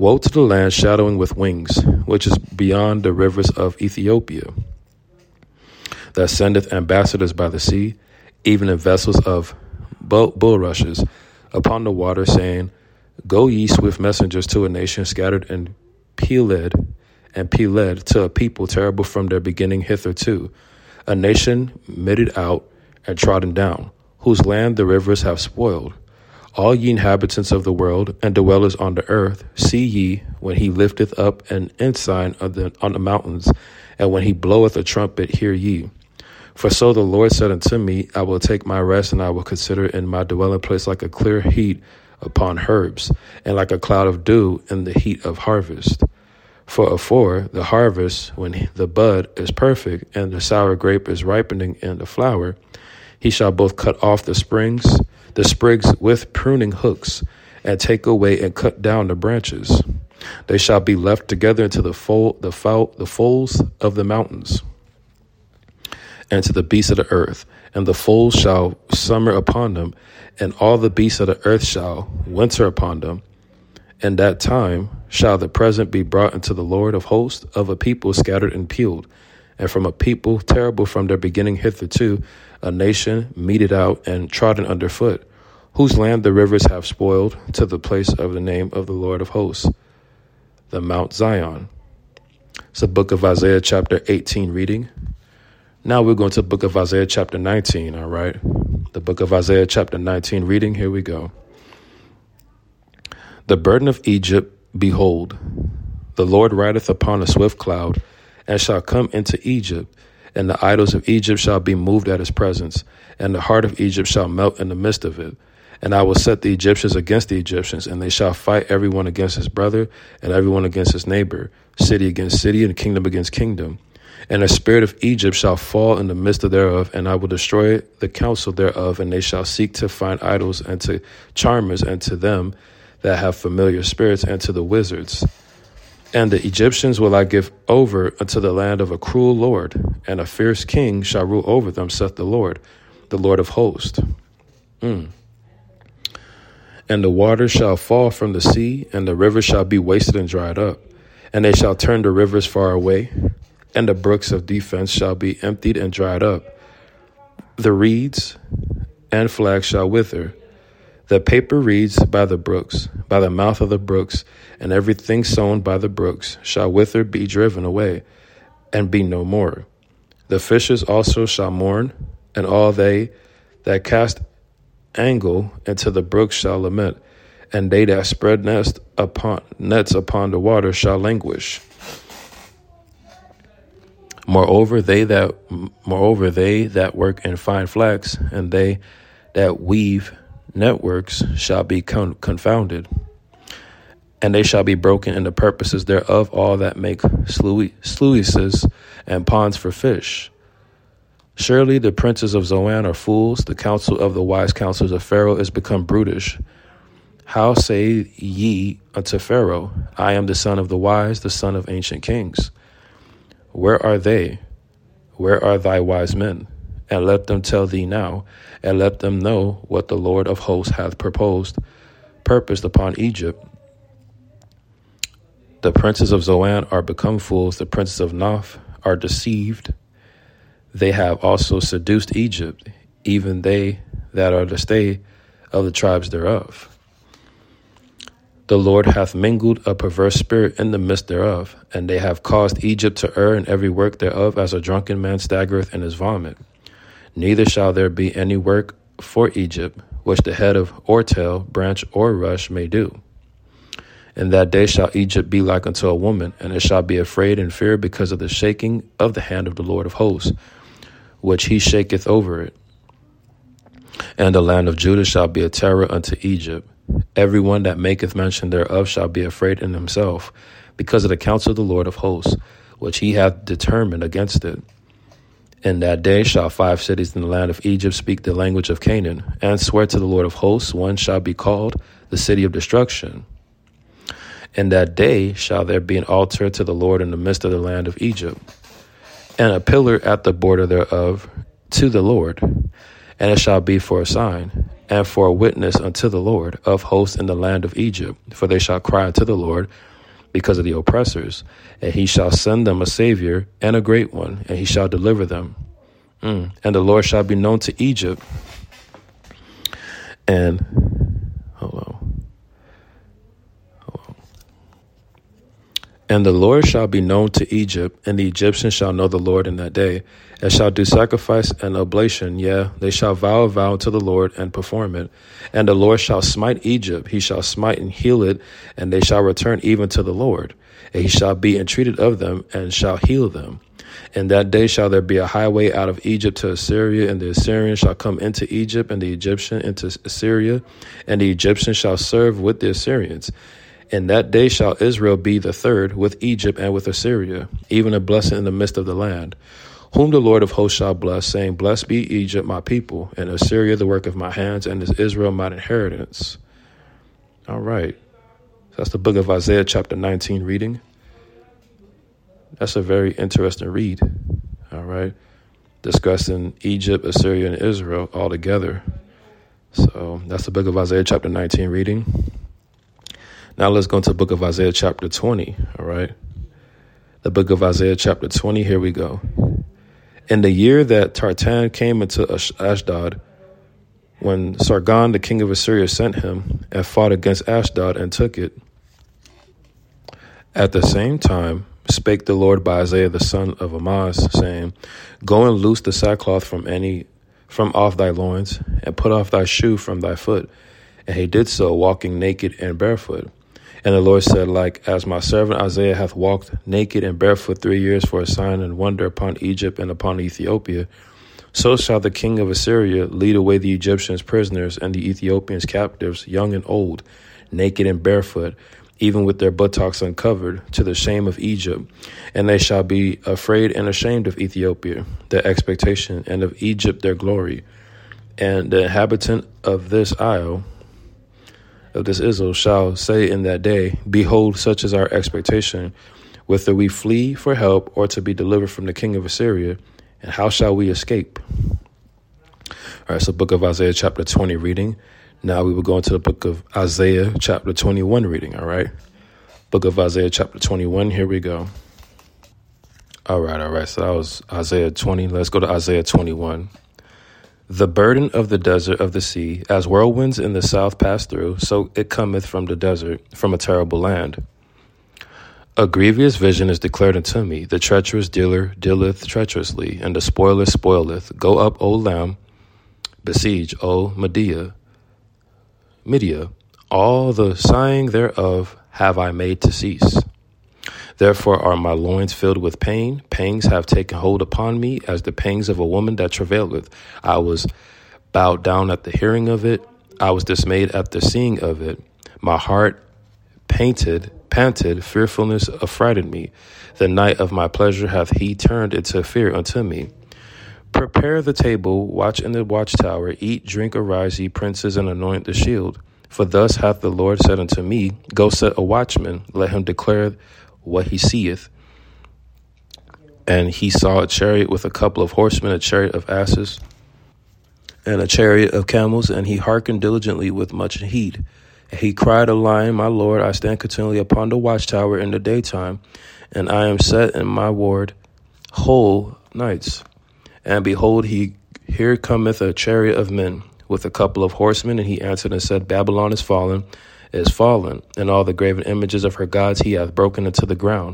Woe to the land shadowing with wings, which is beyond the rivers of Ethiopia, that sendeth ambassadors by the sea, even in vessels of bulrushes upon the water, saying, Go ye swift messengers to a nation scattered in Peled, to a people terrible from their beginning hitherto, a nation mitted out and trodden down, whose land the rivers have spoiled. All ye inhabitants of the world and dwellers on the earth, see ye when he lifteth up an ensign on the mountains, and when he bloweth a trumpet, hear ye. For so the Lord said unto me, I will take my rest, and I will consider in my dwelling place like a clear heat upon herbs, and like a cloud of dew in the heat of harvest. For afore the harvest, when the bud is perfect, and the sour grape is ripening in the flower, he shall both cut off the sprigs with pruning hooks, and take away and cut down the branches. They shall be left together into the folds of the mountains, and to the beasts of the earth, and the foals shall summer upon them, and all the beasts of the earth shall winter upon them. In that time shall the present be brought unto the Lord of hosts of a people scattered and peeled, and from a people terrible from their beginning hitherto, a nation meted out and trodden under foot, whose land the rivers have spoiled, to the place of the name of the Lord of hosts, the Mount Zion. It's the book of Isaiah chapter 18 reading. Now we're going to the book of Isaiah chapter 19, all right? The book of Isaiah chapter 19 reading, here we go. The burden of Egypt, behold, the Lord rideth upon a swift cloud, and shall come into Egypt, and the idols of Egypt shall be moved at his presence, and the heart of Egypt shall melt in the midst of it. And I will set the Egyptians against the Egyptians, and they shall fight everyone against his brother, and everyone against his neighbor, city against city, and kingdom against kingdom. And the spirit of Egypt shall fall in the midst of thereof, and I will destroy the counsel thereof, and they shall seek to find idols, and to charmers, and to them that have familiar spirits, and to the wizards. And the Egyptians will I give over unto the land of a cruel lord, and a fierce king shall rule over them, saith the Lord of hosts. And the waters shall fall from the sea, and the rivers shall be wasted and dried up, and they shall turn the rivers far away, and the brooks of defense shall be emptied and dried up. The reeds and flags shall wither. The paper reeds by the brooks, by the mouth of the brooks, and everything sown by the brooks shall wither, be driven away, and be no more. The fishes also shall mourn, and all they that cast angle into the brooks shall lament, and they that spread nets upon the water shall languish. Moreover, they that work in fine flax, and they that weave networks shall be confounded, and they shall be broken in the purposes thereof, all that make sluices and ponds for fish. Surely the princes of Zoan are fools, the counsel of the wise counselors of Pharaoh is become brutish. How say ye unto Pharaoh, I am the son of the wise, the son of ancient kings? Where are they? Where are thy wise men? And let them tell thee now, and let them know what the Lord of hosts hath purposed upon Egypt. The princes of Zoan are become fools, the princes of Noph are deceived. They have also seduced Egypt, even they that are the stay of the tribes thereof. The Lord hath mingled a perverse spirit in the midst thereof, and they have caused Egypt to err in every work thereof, as a drunken man staggereth in his vomit. Neither shall there be any work for Egypt, which the head of or tail, branch or rush may do. In that day shall Egypt be like unto a woman, and it shall be afraid and fear because of the shaking of the hand of the Lord of hosts, which he shaketh over it. And the land of Judah shall be a terror unto Egypt. Everyone that maketh mention thereof shall be afraid in himself, because of the counsel of the Lord of hosts, which he hath determined against it. In that day shall 5 cities in the land of Egypt speak the language of Canaan, and swear to the Lord of hosts, one shall be called the city of destruction. In that day shall there be an altar to the Lord in the midst of the land of Egypt, and a pillar at the border thereof to the Lord. And it shall be for a sign, and for a witness unto the Lord of hosts in the land of Egypt. For they shall cry unto the Lord, because of the oppressors, and he shall send them a Savior and a great one, and he shall deliver them. And the Lord shall be known to Egypt. And, And the Lord shall be known to Egypt, and the Egyptians shall know the Lord in that day, and shall do sacrifice and oblation. Yeah, they shall vow a vow to the Lord and perform it. And the Lord shall smite Egypt, he shall smite and heal it, and they shall return even to the Lord. And he shall be entreated of them, and shall heal them. In that day shall there be a highway out of Egypt to Assyria, and the Assyrian shall come into Egypt, and the Egyptian into Assyria, and the Egyptians shall serve with the Assyrians. In that day shall Israel be the third with Egypt and with Assyria, even a blessing in the midst of the land, whom the Lord of hosts shall bless, saying, Blessed be Egypt, my people, and Assyria, the work of my hands, and is Israel, my inheritance. All right. That's the book of Isaiah, chapter 19 reading. That's a very interesting read. All right. Discussing Egypt, Assyria, and Israel all together. So that's the book of Isaiah, chapter 19 reading. Now let's go into the book of Isaiah chapter 20, all right? The book of Isaiah chapter 20, here we go. In the year that Tartan came into Ashdod, when Sargon, the king of Assyria, sent him and fought against Ashdod and took it, at the same time spake the Lord by Isaiah the son of Amoz, saying, Go and loose the sackcloth from off thy loins, and put off thy shoe from thy foot. And he did so, walking naked and barefoot. And the Lord said, Like as my servant Isaiah hath walked naked and barefoot 3 years for a sign and wonder upon Egypt and upon Ethiopia, so shall the king of Assyria lead away the Egyptians prisoners and the Ethiopians captives, young and old, naked and barefoot, even with their buttocks uncovered, to the shame of Egypt. And they shall be afraid and ashamed of Ethiopia, their expectation, and of Egypt their glory. And the inhabitant of this isle, of this Israel, shall say in that day, Behold, such is our expectation, whether we flee for help or to be delivered from the king of Assyria, and how shall we escape? All right, so book of Isaiah chapter 20 reading. Now we will go into the book of Isaiah chapter 21 reading, all right? Book of Isaiah chapter 21, here we go. All right, so that was Isaiah 20. Let's go to Isaiah 21. The burden of the desert of the sea, as whirlwinds in the south pass through, so it cometh from the desert, from a terrible land. A grievous vision is declared unto me. The treacherous dealer dealeth treacherously, and the spoiler spoileth. Go up, O Lamb, besiege, O Media. All the sighing thereof have I made to cease. Therefore are my loins filled with pain. Pangs have taken hold upon me as the pangs of a woman that travaileth. I was bowed down at the hearing of it. I was dismayed at the seeing of it. My heart panted, fearfulness affrighted me. The night of my pleasure hath he turned into fear unto me. Prepare the table, watch in the watchtower, eat, drink, arise, ye princes, and anoint the shield. For thus hath the Lord said unto me, Go set a watchman, let him declare what he seeth. And he saw a chariot with a couple of horsemen, a chariot of asses, and a chariot of camels, and he hearkened diligently with much heed. And he cried a lion, My Lord, I stand continually upon the watchtower in the daytime, and I am set in my ward whole nights. And behold, here cometh a chariot of men with a couple of horsemen, and he answered and said, Babylon is fallen, and all the graven images of her gods he hath broken into the ground.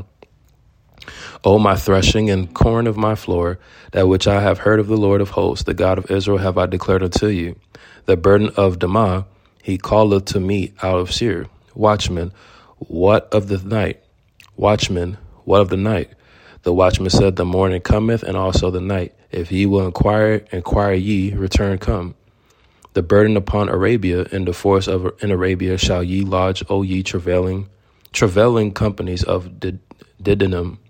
O my threshing and corn of my floor, that which I have heard of the Lord of hosts, the God of Israel, have I declared unto you. The burden of Damah he calleth to me out of Seir. Watchman, what of the night? Watchman, what of the night? The watchman said, The morning cometh, and also the night. If ye will inquire ye, return come. The burden upon Arabia, in the forest in Arabia shall ye lodge, O ye travailing companies of Dedanim.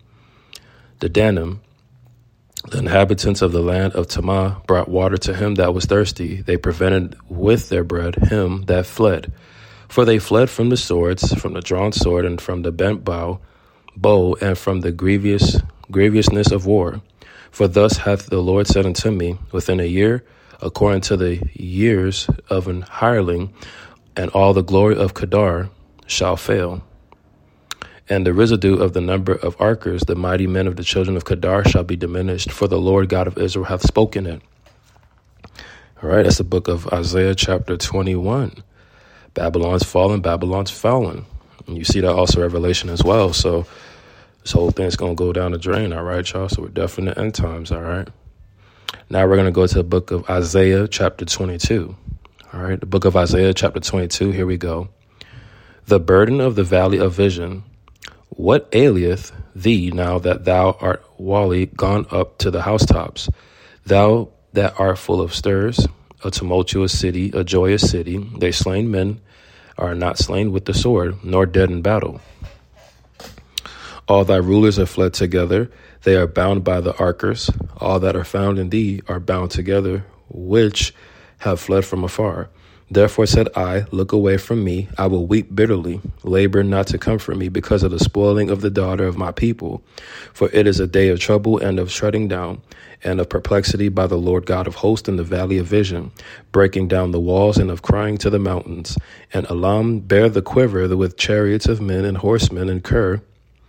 The inhabitants of the land of Tamah brought water to him that was thirsty. They prevented with their bread him that fled. For they fled from the swords, from the drawn sword, and from the bent bow, and from the grievousness of war. For thus hath the Lord said unto me, Within a year, according to the years of an hireling, and all the glory of Kedar shall fail. And the residue of the number of archers, the mighty men of the children of Kedar, shall be diminished, for the Lord God of Israel hath spoken it. All right, that's the book of Isaiah chapter 21. Babylon's fallen, Babylon's fallen. And you see that also Revelation as well. So this whole thing's going to go down the drain, all right, y'all? So we're definitely in the end times, all right? Now we're going to go to the book of Isaiah chapter 22. All right, the book of Isaiah chapter 22, here we go. The burden of the valley of vision. What aileth thee now that thou art wally gone up to the housetops? Thou that art full of stirs, a tumultuous city, a joyous city, they slain men are not slain with the sword, nor dead in battle. All thy rulers are fled together, they are bound by the archers. All that are found in thee are bound together, which have fled from afar. Therefore said I, look away from me, I will weep bitterly, labor not to comfort me because of the spoiling of the daughter of my people. For it is a day of trouble and of shutting down, and of perplexity by the Lord God of hosts in the valley of vision, breaking down the walls and of crying to the mountains. And Elam bare the quiver with chariots of men and horsemen, and Kir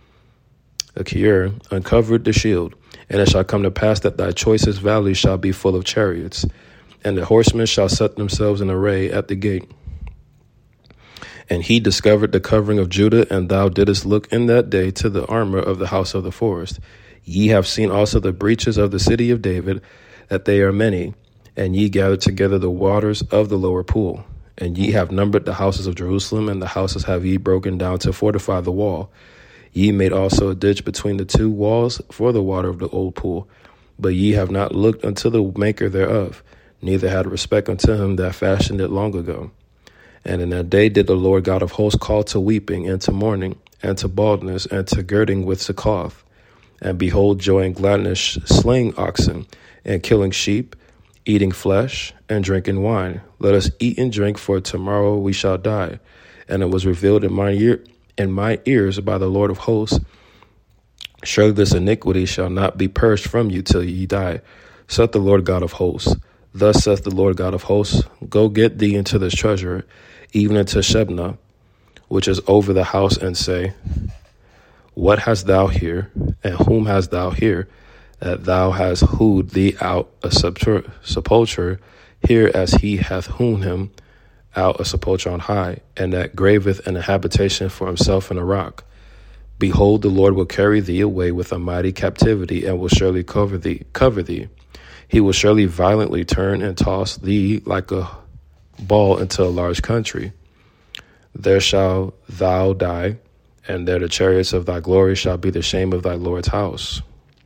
uncovered the shield. And it shall come to pass that thy choicest valleys shall be full of chariots, and the horsemen shall set themselves in array at the gate. And he discovered the covering of Judah, and thou didst look in that day to the armor of the house of the forest. Ye have seen also the breaches of the city of David, that they are many, and ye gathered together the waters of the lower pool. And ye have numbered the houses of Jerusalem, and the houses have ye broken down to fortify the wall. Ye made also a ditch between the two walls for the water of the old pool. But ye have not looked unto the maker thereof, neither had respect unto him that fashioned it long ago. And in that day did the Lord God of hosts call to weeping, and to mourning, and to baldness, and to girding with sackcloth. And behold, joy and gladness, slaying oxen, and killing sheep, eating flesh, and drinking wine. Let us eat and drink, for tomorrow we shall die. And it was revealed in my ears by the Lord of hosts, surely this iniquity shall not be purged from you till ye die, saith the Lord God of hosts. Thus saith the Lord God of hosts, go get thee into this treasure, even into Shebna, which is over the house, and say, what hast thou here, and whom hast thou here, that thou hast hewed thee out a sepulchre here, as he hath hewn him out a sepulchre on high, and that graveth an habitation for himself in a rock? Behold, the Lord will carry thee away with a mighty captivity, and will surely cover thee. He will surely violently turn and toss thee like a ball into a large country. There shall thou die, and there the chariots of thy glory shall be the shame of thy Lord's house.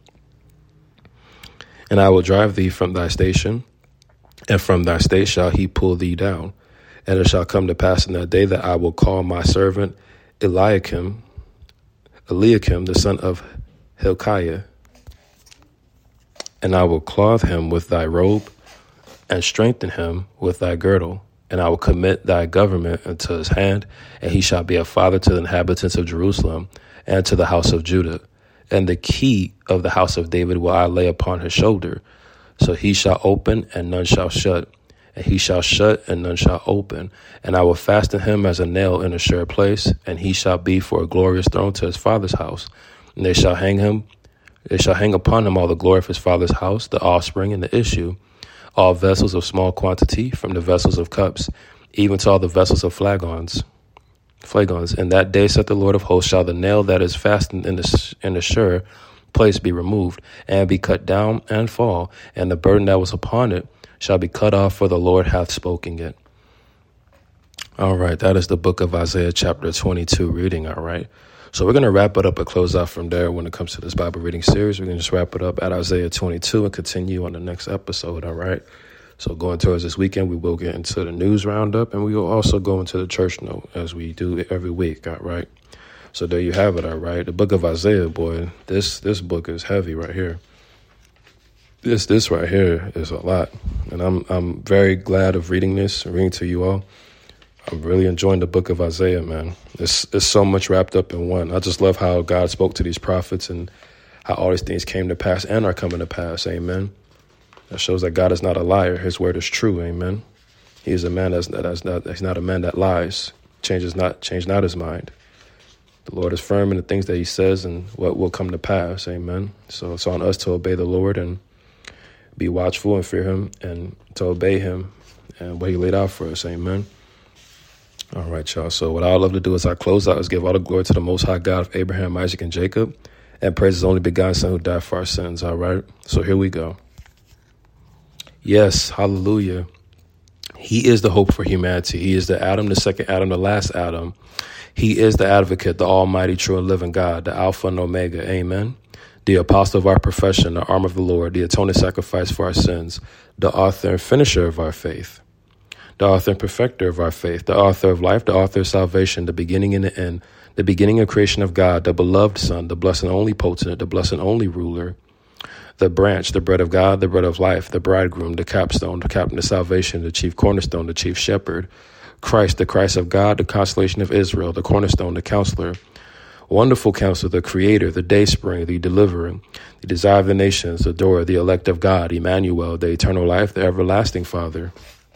And I will drive thee from thy station, and from thy state shall he pull thee down. And it shall come to pass in that day that I will call my servant Eliakim, the son of Hilkiah, and I will clothe him with thy robe, and strengthen him with thy girdle. And I will commit thy government into his hand, and he shall be a father to the inhabitants of Jerusalem, and to the house of Judah. And the key of the house of David will I lay upon his shoulder. So he shall open, and none shall shut, and he shall shut, and none shall open. And I will fasten him as a nail in a sure place, and he shall be for a glorious throne to his father's house. And they shall hang upon him all the glory of his father's house, the offspring and the issue, all vessels of small quantity, from the vessels of cups, even to all the vessels of flagons. In that day, saith the Lord of hosts, shall the nail that is fastened in the sure place be removed, and be cut down and fall, and the burden that was upon it shall be cut off, for the Lord hath spoken it. All right, that is the book of Isaiah chapter 22 reading, all right? So we're going to wrap it up and close out from there when it comes to this Bible reading series. We're going to just wrap it up at Isaiah 22 and continue on the next episode, all right? So going towards this weekend, we will get into the news roundup, and we will also go into the church note as we do every week, all right? So there you have it, all right? The book of Isaiah, boy, this book is heavy right here. This right here is a lot, and I'm very glad of reading to you all. I'm really enjoying the book of Isaiah, man. It's so much wrapped up in one. I just love how God spoke to these prophets and how all these things came to pass and are coming to pass. Amen. That shows that God is not a liar. His word is true. Amen. He is a man he's not a man that lies. Change not his mind. The Lord is firm in the things that he says and what will come to pass. Amen. So it's on us to obey the Lord and be watchful and fear him and to obey him and what he laid out for us. Amen. All right, y'all. So what I love to do as I close out is give all the glory to the Most High God of Abraham, Isaac, and Jacob, and praise his only begotten Son who died for our sins. All right. So here we go. Yes. Hallelujah. He is the hope for humanity. He is the Adam, the second Adam, the last Adam. He is the advocate, the almighty, true and living God, the Alpha and Omega. Amen. The apostle of our profession, the arm of the Lord, the atoning sacrifice for our sins, the author and finisher of our faith, the author and perfecter of our faith, the author of life, the author of salvation, the beginning and the end, the beginning of creation of God, the beloved Son, the blessed and only potentate, the blessed and only ruler, the branch, the bread of God, the bread of life, the bridegroom, the capstone, the captain of salvation, the chief cornerstone, the chief shepherd, Christ, the Christ of God, the consolation of Israel, the cornerstone, the counselor, wonderful counselor, the creator, the dayspring, the deliverer, the desire of the nations, the door, the elect of God, Emmanuel, the eternal life, the everlasting Father,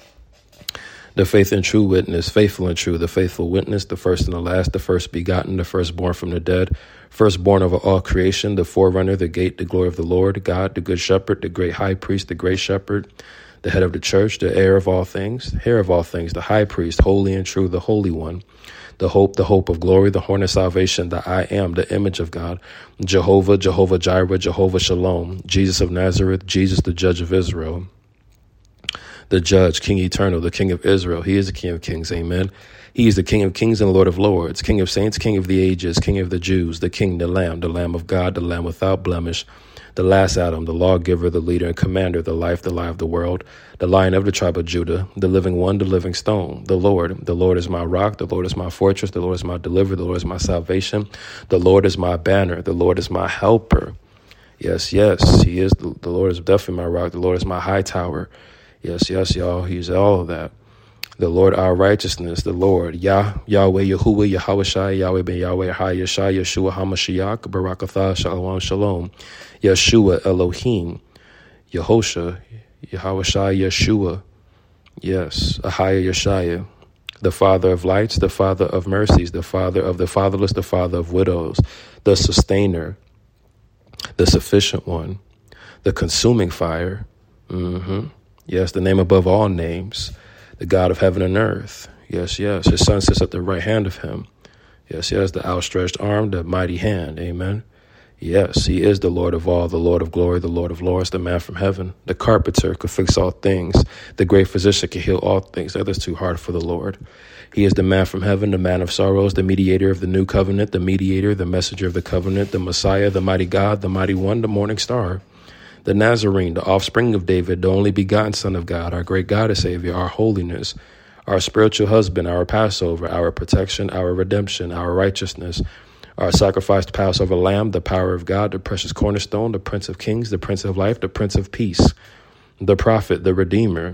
the faith and true witness, faithful and true, the faithful witness, the first and the last, the first begotten, the firstborn from the dead, firstborn over all creation, the forerunner, the gate, the glory of the Lord, God, the good shepherd, the great high priest, the great shepherd, the head of the church, the heir of all things, the high priest, holy and true, the holy one, the hope of glory, the horn of salvation, the I am, the image of God, Jehovah, Jehovah Jireh, Jehovah Shalom, Jesus of Nazareth, Jesus, the judge of Israel, the judge, King eternal, the King of Israel. He is the King of kings. Amen. He is the King of kings and Lord of lords, King of saints, King of the ages, King of the Jews, the King, the Lamb of God, the Lamb without blemish, the last Adam, the lawgiver, the leader and commander, the life of the world, the Lion of the tribe of Judah, the living one, the living stone, the Lord. The Lord is my rock. The Lord is my fortress. The Lord is my deliverer. The Lord is my salvation. The Lord is my banner. The Lord is my helper. Yes, he is. The Lord is definitely my rock. The Lord is my high tower. Yes, y'all. He's all of that. The Lord, our righteousness, the Lord, Yahweh, Yahuwah, Yahweh Shai, Yahweh ben Yahweh, Ha Yeshai, Yeshua HaMashiach, Barakatha, Shalom, Shalom, Yeshua, Elohim, Yehosha, Yahweh Shai, Yeshua, yes, Ahaya Yeshaya, the Father of lights, the Father of mercies, the Father of the fatherless, the Father of widows, the sustainer, the sufficient one, the consuming fire, yes, the name above all names, the God of heaven and earth. Yes. His son sits at the right hand of him. Yes. The outstretched arm, the mighty hand. Amen. Yes, he is the Lord of all, the Lord of glory, the Lord of lords, the man from heaven. The carpenter could fix all things. The great physician can heal all things. That is too hard for the Lord. He is the man from heaven, the man of sorrows, the mediator of the new covenant, the mediator, the messenger of the covenant, the Messiah, the mighty God, the mighty one, the morning star, the Nazarene, the offspring of David, the only begotten Son of God, our great God and Savior, our holiness, our spiritual husband, our Passover, our protection, our redemption, our righteousness, our sacrificed Passover lamb, the power of God, the precious cornerstone, the Prince of Kings, the Prince of Life, the Prince of Peace, the prophet, the Redeemer,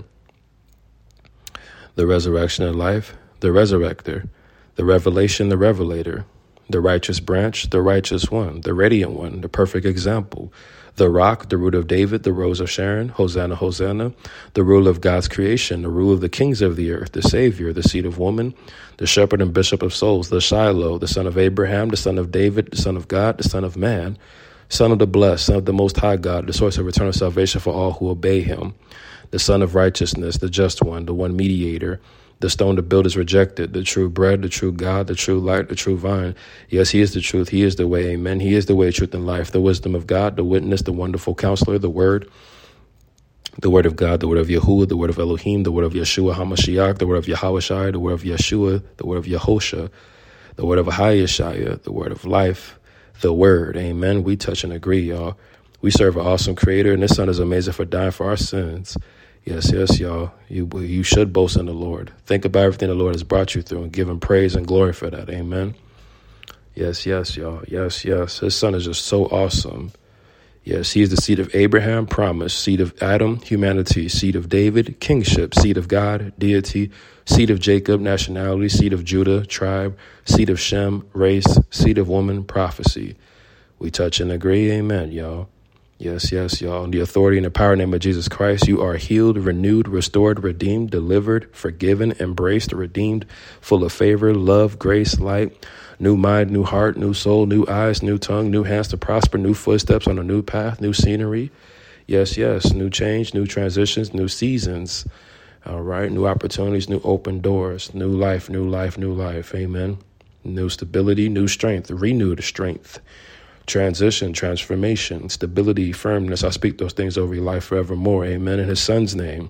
the resurrection and life, the resurrector, the revelation, the revelator, the righteous branch, the righteous one, the radiant one, the perfect example, the rock, the root of David, the rose of Sharon, Hosanna, Hosanna, the ruler of God's creation, the ruler of the kings of the earth, the Savior, the seed of woman, the shepherd and bishop of souls, the Shiloh, the son of Abraham, the son of David, the son of God, the son of man, son of the blessed, son of the most high God, the source of eternal salvation for all who obey him, the son of righteousness, the just one, the one mediator, the stone the builders rejected, the true bread, the true God, the true light, the true vine. Yes, he is the truth. He is the way. Amen. He is the way, truth, and life, the wisdom of God, the witness, the wonderful counselor, the word of God, the word of Yahuwah, the word of Elohim, the word of Yeshua HaMashiach, the word of Yahweh Shai, the word of Yeshua, the word of Yehosha, the word of Ahayeshaya, the word of life, the word. Amen. We touch and agree, y'all. We serve an awesome creator, and this son is amazing for dying for our sins. Yes, y'all. You should boast in the Lord. Think about everything the Lord has brought you through and give him praise and glory for that. Amen. Yes, y'all. Yes. His son is just so awesome. Yes, he is the seed of Abraham, promise, seed of Adam, humanity, seed of David, kingship, seed of God, deity, seed of Jacob, nationality, seed of Judah, tribe, seed of Shem, race, seed of woman, prophecy. We touch and agree. Amen, y'all. Yes, yes, y'all. In the authority and the power name of Jesus Christ, you are healed, renewed, restored, redeemed, delivered, forgiven, embraced, redeemed, full of favor, love, grace, light, new mind, new heart, new soul, new eyes, new tongue, new hands to prosper, new footsteps on a new path, new scenery. Yes, yes, new change, new transitions, new seasons. All right, new opportunities, new open doors, new life, new life, new life. Amen. New stability, new strength, renewed strength. Transition, transformation, stability, firmness. I speak those things over your life forevermore. Amen. In his son's name.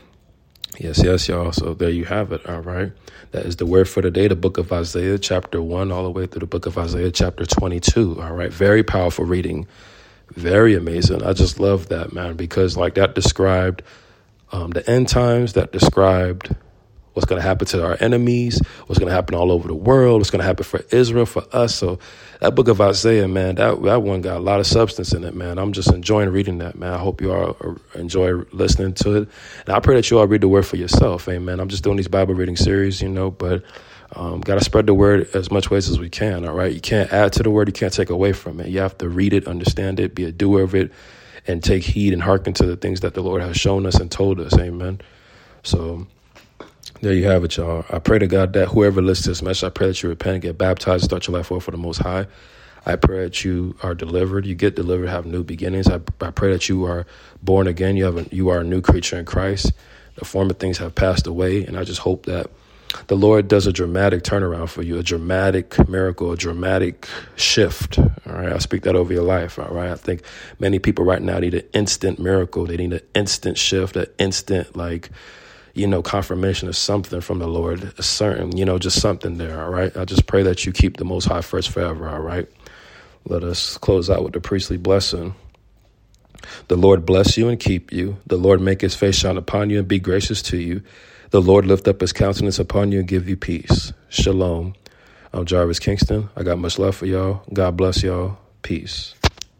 Yes, yes, y'all. So there you have it. All right. That is the word for the day, the book of Isaiah, chapter 1, all the way through the book of Isaiah, chapter 22. All right. Very powerful reading. Very amazing. I just love that, man, because like that described the end times, that described what's going to happen to our enemies, what's going to happen all over the world, what's going to happen for Israel, for us. So that book of Isaiah, man, that one got a lot of substance in it, man. I'm just enjoying reading that, man. I hope you all enjoy listening to it. And I pray that you all read the word for yourself. Amen. I'm just doing these Bible reading series, but got to spread the word as much ways as we can. All right. You can't add to the word. You can't take away from it. You have to read it, understand it, be a doer of it, and take heed and hearken to the things that the Lord has shown us and told us. Amen. So there you have it, y'all. I pray to God that whoever listens to this message, I pray that you repent and get baptized, start your life over for the Most High. I pray that you are delivered. You get delivered, have new beginnings. I pray that you are born again. You are a new creature in Christ. The former things have passed away, and I just hope that the Lord does a dramatic turnaround for you, a dramatic miracle, a dramatic shift. All right, I speak that over your life. All right, I think many people right now need an instant miracle. They need an instant shift, an instant confirmation of something from the Lord, a certain, just something there. All right. I just pray that you keep the Most High first forever. All right. Let us close out with the priestly blessing. The Lord bless you and keep you. The Lord make his face shine upon you and be gracious to you. The Lord lift up his countenance upon you and give you peace. Shalom. I'm Jarvis Kingston. I got much love for y'all. God bless y'all. Peace.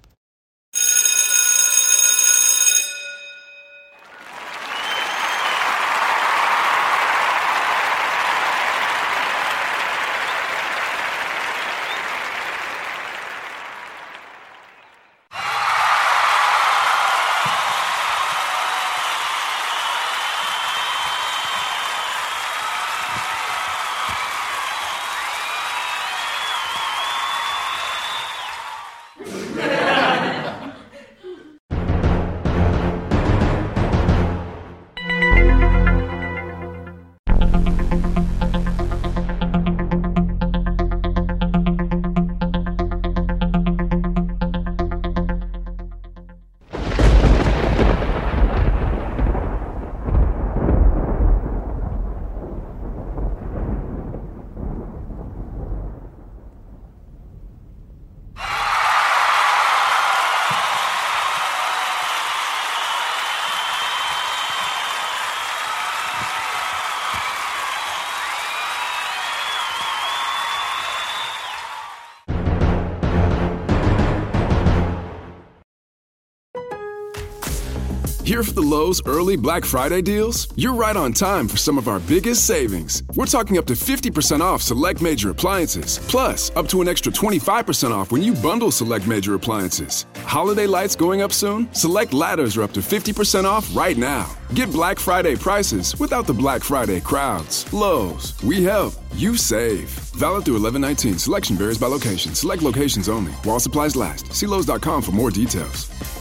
Here for the Lowe's early Black Friday deals? You're right on time for some of our biggest savings. We're talking up to 50% off select major appliances, plus up to an extra 25% off when you bundle select major appliances. Holiday lights going up soon? Select ladders are up to 50% off right now. Get Black Friday prices without the Black Friday crowds. Lowe's, we help, you save. Valid through 11/19. Selection varies by location. Select locations only. While supplies last. See Lowe's.com for more details.